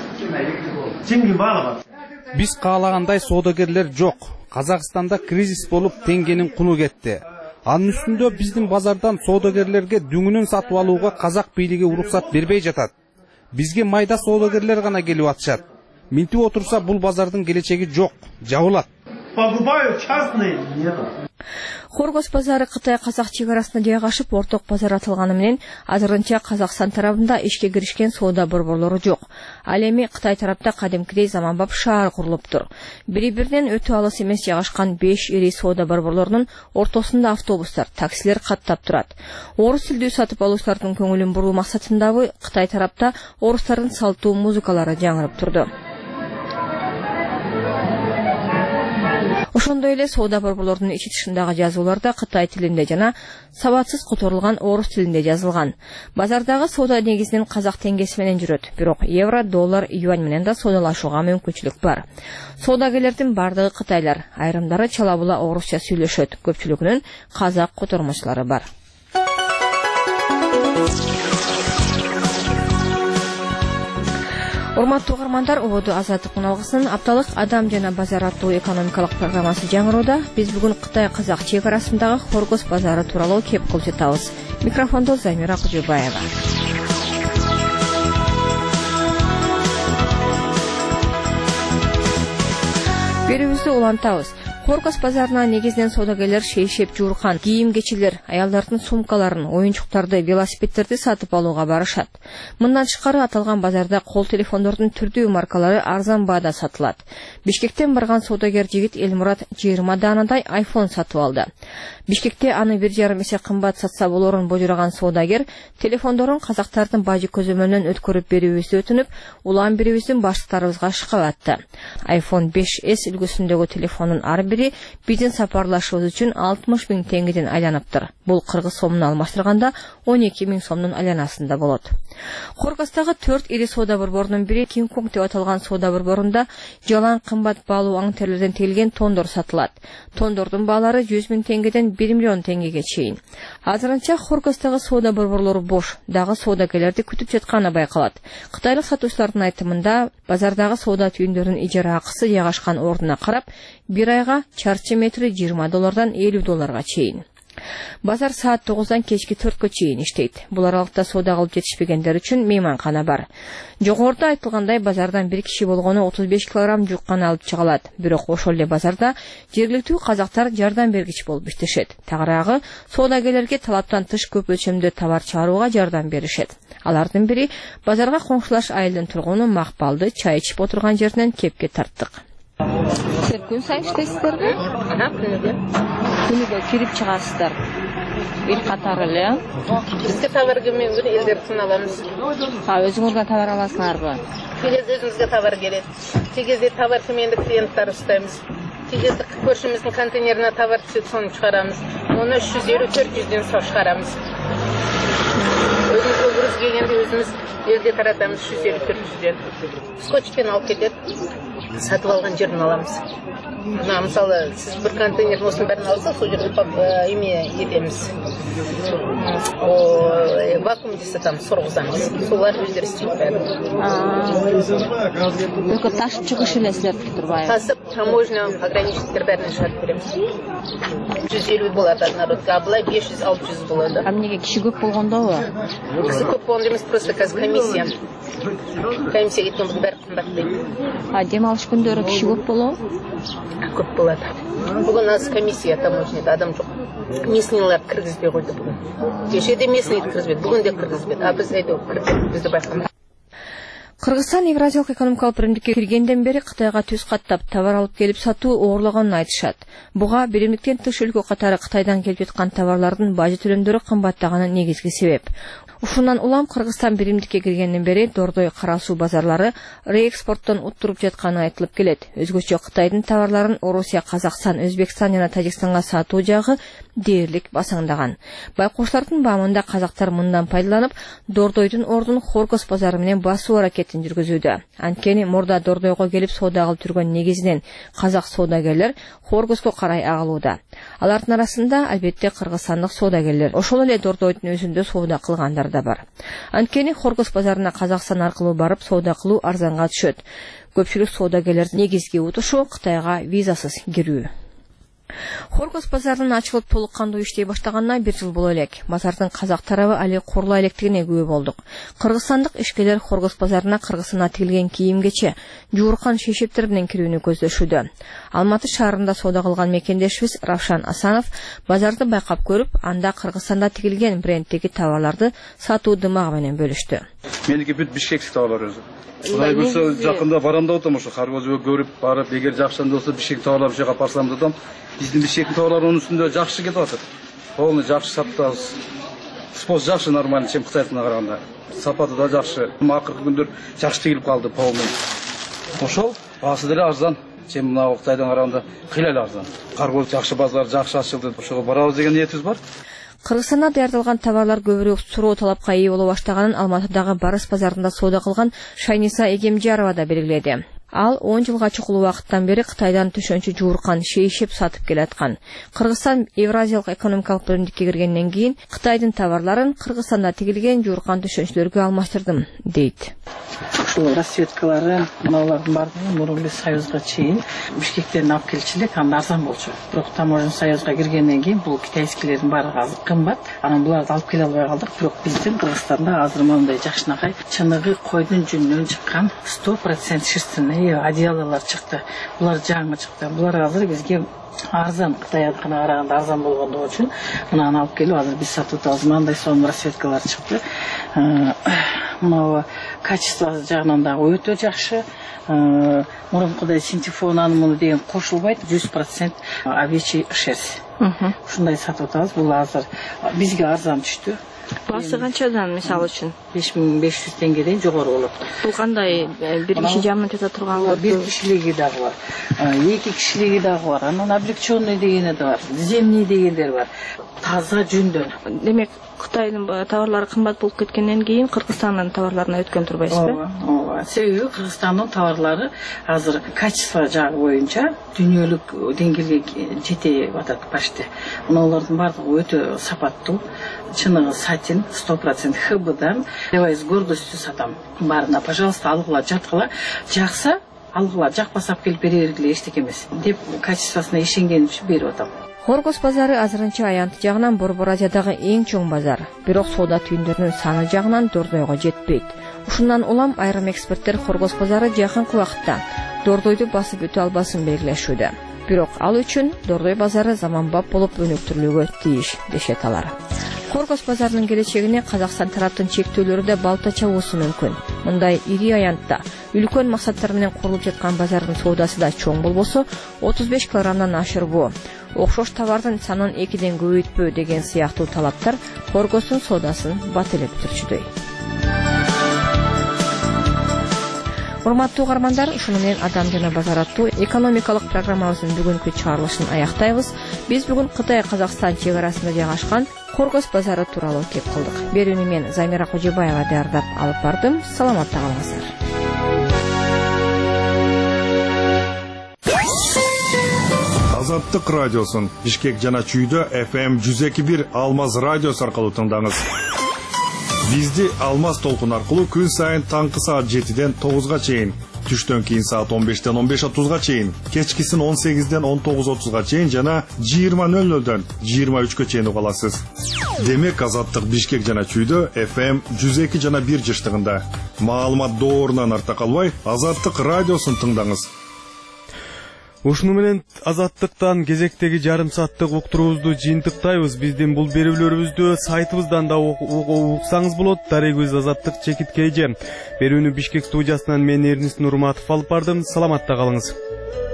Деньги мало. Биз каалагандай соодагерлер жок. Казакстанда кризис болуп теңгенин куну кетти. Анын үстүндө биздин базардан соодагерлерге дүңүнөн сатып алууга казак бийлиги уруксат бербей жатат. Бизге майда соодагерлер гана келип атышат. Минтип отурса бул базардын келечеги жок, жабылат. Покупаю частные нету. Хоргос базары Кытай-Казак чек арасында жайгашып, орток базар аталганы менен азырынча Казакстан тарабында ишке киришкен соода борборлору жок. Ал эми Кытай тарапта кадимкидей заманбап шаар курулуптур. Бири-биринен өтө алыс эмес жайгашкан беш ири соода борборлорунун ортосунда автобустар, таксилер каттап турат. Орус тилдүү сатып алуучулардын көңүлүн буруу максатындабы Кытай тарапта орустардын салттуу музыкалары жаңырып турду. Ошондой эле соода борборлорунун ичи тышындагы жазууларда Кытай тилинде жана сабатсыз которулган орус тилинде жазылган. Базардагы соода негизинен казак теңгеси менен жүрөт, бирок евро, доллар, юань менен да соодалашууга мүмкүнчүлүк бар. Соодагерлердин бардыгы кытайлар, айрымдары чала була орусча сүйлөшөт, көпчүлүгүнүн казак котормочулары бар. Урматтуу угармандар, ободу азаттык муналгысынын апталык адам жана базар аттуу экономикалык программасы жаңырууда. Биз бүгүн Кытай-Казак чек арасындагы Хоргос базары тууралуу кеп кылып жатабыз. Микрофондо Замира Кужубаева. Берүүбүздү улантабыз. Хоргос базарына негизинен соодагерлер шейшеп жууркан кийим-кечилер, аялдардын сумкаларын, оюнчуктарды, велосипедтерди сатып алууга барышат. Мындан тышкары аталган базарда кол телефондордун түрдүү маркалары арзан баада сатылат. Бишкектен барган соодагер жигит Элмурат жыйырма даанадай айфон сатып алды. Бишкекте аны бир жарым эсе кымбат сатса болорун божураган соодагер телефондорун казактардын бажы көзөмөлүнөн өткөрүп берүүбүздү өтүнүп, улам бирибиздин баштыктарыбызга шыкап атты. айфон беш эс үлгүсүндөгү телефондун ар бири биздин сапарлашуубуз үчүн алтымыш миң теңгеден айланыптыр. Бул кыргыз сомуна алмаштырганда он эки миң сомдун айланасында болот. Хоргостагы төрт ири соода борборунун бири Кинг-Конг деп аталган соода борборунда жалаң кымбат баалуу аң терилерден тегилген тондор сатылат. Тондордун баалары жүз миң теңгеден бир миллион теңгеге чейин. Азырынча Хоргостагы соода борборлору бош, дагы соодагерлерди күтүп жатканы байкалат. Кытайлык сатуучулардын айтымында, базардагы соода түйүндөрүнүн ижара акысы жайгашкан ордуна карап, бир айга чарчы метри жыйырма доллардан элүү долларга чейин. Базар саат тогуздан кечки төрткө чейин иштейт. Бул аралыкта соода кылып жетишпегендер үчүн мейманкана бар. Жогоруда айтылгандай, базардан бир киши болгону отуз беш килограмм жуккан алып чыга алат. Бирок ошол эле базарда жергиликтүү казактар жардам бергич болуп иштешет. Тагыраагы соодагерлерге талаптан тыш көп өлчөмдө товар чыгарууга жардам беришет. Алардын бири базарга коңшулаш айылдын тургуну Макпалды чай ичип отурган жеринен кепке тарттык. Сиздер күн сайын иштейсиздерби? Күнүгө кирип чыгасыздар. эл катары эле. Бизге товар келмеген элдерден аламыз. А өзүңүзгө товар аласыңарбы? Тегез өзімізге товар келеді. Тегезде товар кеменді клиенттар ұстаймыз. Тегезді көршіміздің контейнеріне товар түседі, соны шығарамыз. Оны үш жүз елу төрт жүзден сау шығарамыз. Өзіміз груз келгенде өзіміз елге таратамыз үш жүз елу төрт жүзден. Скотчпен алып кетеді. Сатып алған жерін аламыз. Мына мысалы сіз бір контейнер осының бәрін алсақ, сол жерде еме етеміз. Вакуум жасатамыз, сорғызамыз. Солар өздері істейді бәрі. Только ташып шығыш эле силердики турбайбы? Тасып, таможня, пограничниктер бәріне шығарып береміз. жүз елу болады однородка, а былай беш жүз алты жүз болады. А неге киши көп болгондобу? Киши көп болгондо эмес, просто қазір комиссия. Комиссия кеткен бәрі қымбаттайды. А демалыш күндөрү киши көп болобу? Көп болады. Бүгін аз комиссия таможняда адам жоқ. Местныйлар кіргізбей қойды бүгін. Кешеде местныйды кіргізбеді, бүгін де кіргізбеді. А біз әйді кіргізбеді, бізді байқамыз. Кыргызстан Евразиялык экономикалык биримдикке киргенден бери Кытайга түз каттап товар алып келип сатуу оорлаганын айтышат. Буга биримдиктен тыш өлкө катары Кытайдан келип жаткан товарлардын бажы төлөмдөрү кымбаттаганы негизги себеп. Ушундан улам Кыргызстан биримдикке киргенден бери Дордой, Кара суу базарлары реэкспорттон уттуруп жатканы айтылып келет. Өзгөчө Кытайдын товарларын Орусия, Казакстан, Өзбекстан жана Тажикстанга сатуу жагы дээрлик басаңдаган. Байкоштардын баамында казактар мындан пайдаланып, Дордойдун ордун Хоргос базары менен басуу аракетин жүргүзүүдө. Анткени мурда Дордойго келип соода кылып жүргөн негизинен казак соодагерлер Хоргоско карай агылууда. Алардын арасында албетте кыргызстандык соодагерлер, ошол эле Дордойдун өзүндө соода кылгандар да бар. Анткени Хоргос базарына Казакстан аркылуу барып соода кылуу арзанга түшөт. Көпчүлүк соодагерлердин негизги утушу Кытайга визасыз кирүү. Хоргос базарынын ачылып толук кандуу иштей баштаганына бир жыл боло элек. Базардын казак тарабы али курулай электигине күбө болдук. Кыргызстандык ишкерлер Хоргос базарына Кыргызстандан тигилген кийимгече жууркан шейшептер менен кирүүнү көздөшүүдө. Алматы шаарында соода кылган мекендешибиз Равшан Асанов базарды байкап көрүп, анда Кыргызстанда тигилген бренддеги товарларды сатуу дымагы менен бөлүштү. Меники бүт бишкектик товарлар өзү. Кудай көрсө жакында барам деп атам, ошо каргозго көрүп барып, эгер жакшы болсо бишкек товарлар ушуга апарсам дедим. Биздин бишкектин товарларынын үстүндө жакшы кетип атат. Полный жакшы сатабыз. Спос жакшы, нормально, чем Кытайдыкына караганда. Сапаты да жакшы. Акыркы күндөр жакшы тигилип калды полный. Ошол баасы деле арзан. Чем мына Кытайдан караганда кыйла эле арзан. Каргоз жакшы, базар жакшы ачылды. Ошого барабыз деген ниетибиз бар. Кыргызстанда даярдалган товарлар көбүрөөк суроо талапка ээ боло баштаганын Алматыдагы Барыс базарында соода кылган Шайниса Эгемжарова да белгиледи. Ал он жылга чукул убакыттан бери Кытайдан төшөнчү жууркан шейшеп сатып келаткан. Кыргызстан Евразиялык экономикалык биримдикке киргенден кийин Кытайдын товарларын Кыргызстанда тигилген жууркан төшөнчүлөргө алмаштырдым, дейт. Ушул расцветкалары мыналардын баардыгы мурун эле Союзга чейин Бишкектен алып келчү элек, анда арзан болчу. Бирок таможня Союзга киргенден кийин бул китайскилердин баардыгы азыр кымбат. Анан буларды алып келе албай калдык. Бирок биздин Кыргызстанда азыр мындай жакшынакай чыныгы койдун жүнүнөн чыккан сто процент шерстяные одеялалар чыкты. Булар жаңы чыкты. Булар азыр бизге арзан, Кытайдыкына караганда арзан болгондугу үчүн мынаны алып келип азыр биз сатып атабыз. Мындай сонун расцветкалар чыкты. Мына качество жагынан да өтө жакшы. Мурункудай синтефонаны муну деген кошулбайт, жүз процент овечий шерсть. Ушундай сатып атабыз. Бул азыр бизге арзан түштү. Баасы канчадан мисалы үчүн? беш миң беш жүз теңгеден жогору болот. Бул кандай бир киши жаман тете турганга? Бир кишилиги дагы бар. Эки кишилиги дагы бар. Анан облегченный дегени да бар. Земный дегендер бар. Таза жүндөн. Демек, Кытайдын товарлары кымбат болуп кеткенден кийин Кыргызстандын товарларына өткөн турбайсызбы? Ооба, ооба. Себеби Кыргызстандын товарлары азыр качество жагы боюнча дүйнөлүк деңгээлге жете атат почти. Мыналардын баардыгы өтө сапаттуу. Чыныгы сатин, сто процент хбдан. Я с гордостью сатам. Барына, пожалуйста, алгыла, жаткыла. Жакса, алгыла, жакпаса алып келип бере бергиле, эчтеке эмес. Деп качествосуна ишенген үчүн берип атам. Хоргос базары азырынча аянты жагынан Борбор Азиядагы эң чоң базар. Бирок соода түйүндөрүнүн саны жагынан Дордойго жетпейт. Ушундан улам айрым эксперттер Хоргос базары жакынкы убакытта Дордойду басып өтө албасын белгилешүүдө. Бирок ал үчүн Дордой базары заманбап болуп өнүктүрүлүүгө тийиш, дешет алар. Хоргос базарынын келечегине Казакстан тараптын чектөөлөрү да балта чабуусу мүмкүн. Мындай ири аянтта үлкөн максаттар менен курулуп жаткан базардын соодасы да чоң болбосо отуз беш килограммдан ашырбоо. окшош товардын санын экиден көбөйтпөө деген сыяктуу талаптар коргостун соодасын бателеп бүтүрчүдөй. Урматтуу угармандар, ушуну менен Адам жана базар аттуу экономикалык программабыздын бүгүнкү чыгарылышын аяктайбыз. Биз бүгүн Кытай Казакстан чек арасында жайгашкан Коргос базары тууралуу кеп кылдык. Берүүнү мен Замира Кожобаева даярдап алып бардым. Саламатта калыңыздар. Азаттык радиосун Бишкек жана Чүйдө эф эм жүз эки бир Алмаз радиосу аркылуу тыңдаңыз. Бизди Алмаз толкун аркылуу күн сайын таңкы саат жетиден тогузга чейин, түштөн кийин саат он бештен он беш отузга чейин, кечкисин он сегизден он тогуз отузга чейин жана жыйырма нөл нөлдөн жыйырма үчкө чейин уга аласыз. Демек Азаттык Бишкек жана Чүйдө эф эм жүз эки жана бир жыштыгында. Маалымат доорунан арта калбай, Азаттык радиосун тыңдаңыз. Ушуну менен Азаттыктан кезектеги жарым сааттык уктуруубузду жыйынтыктайбыз. Биздин бул берүүлөрүбүздү сайтыбыздан да уксаңыз болот. Дарегибиз Азаттык чекит кей же. Берүүнү Бишкек студиясынан мен Эрнис Нурматов алып бардым. Саламатта калыңыз.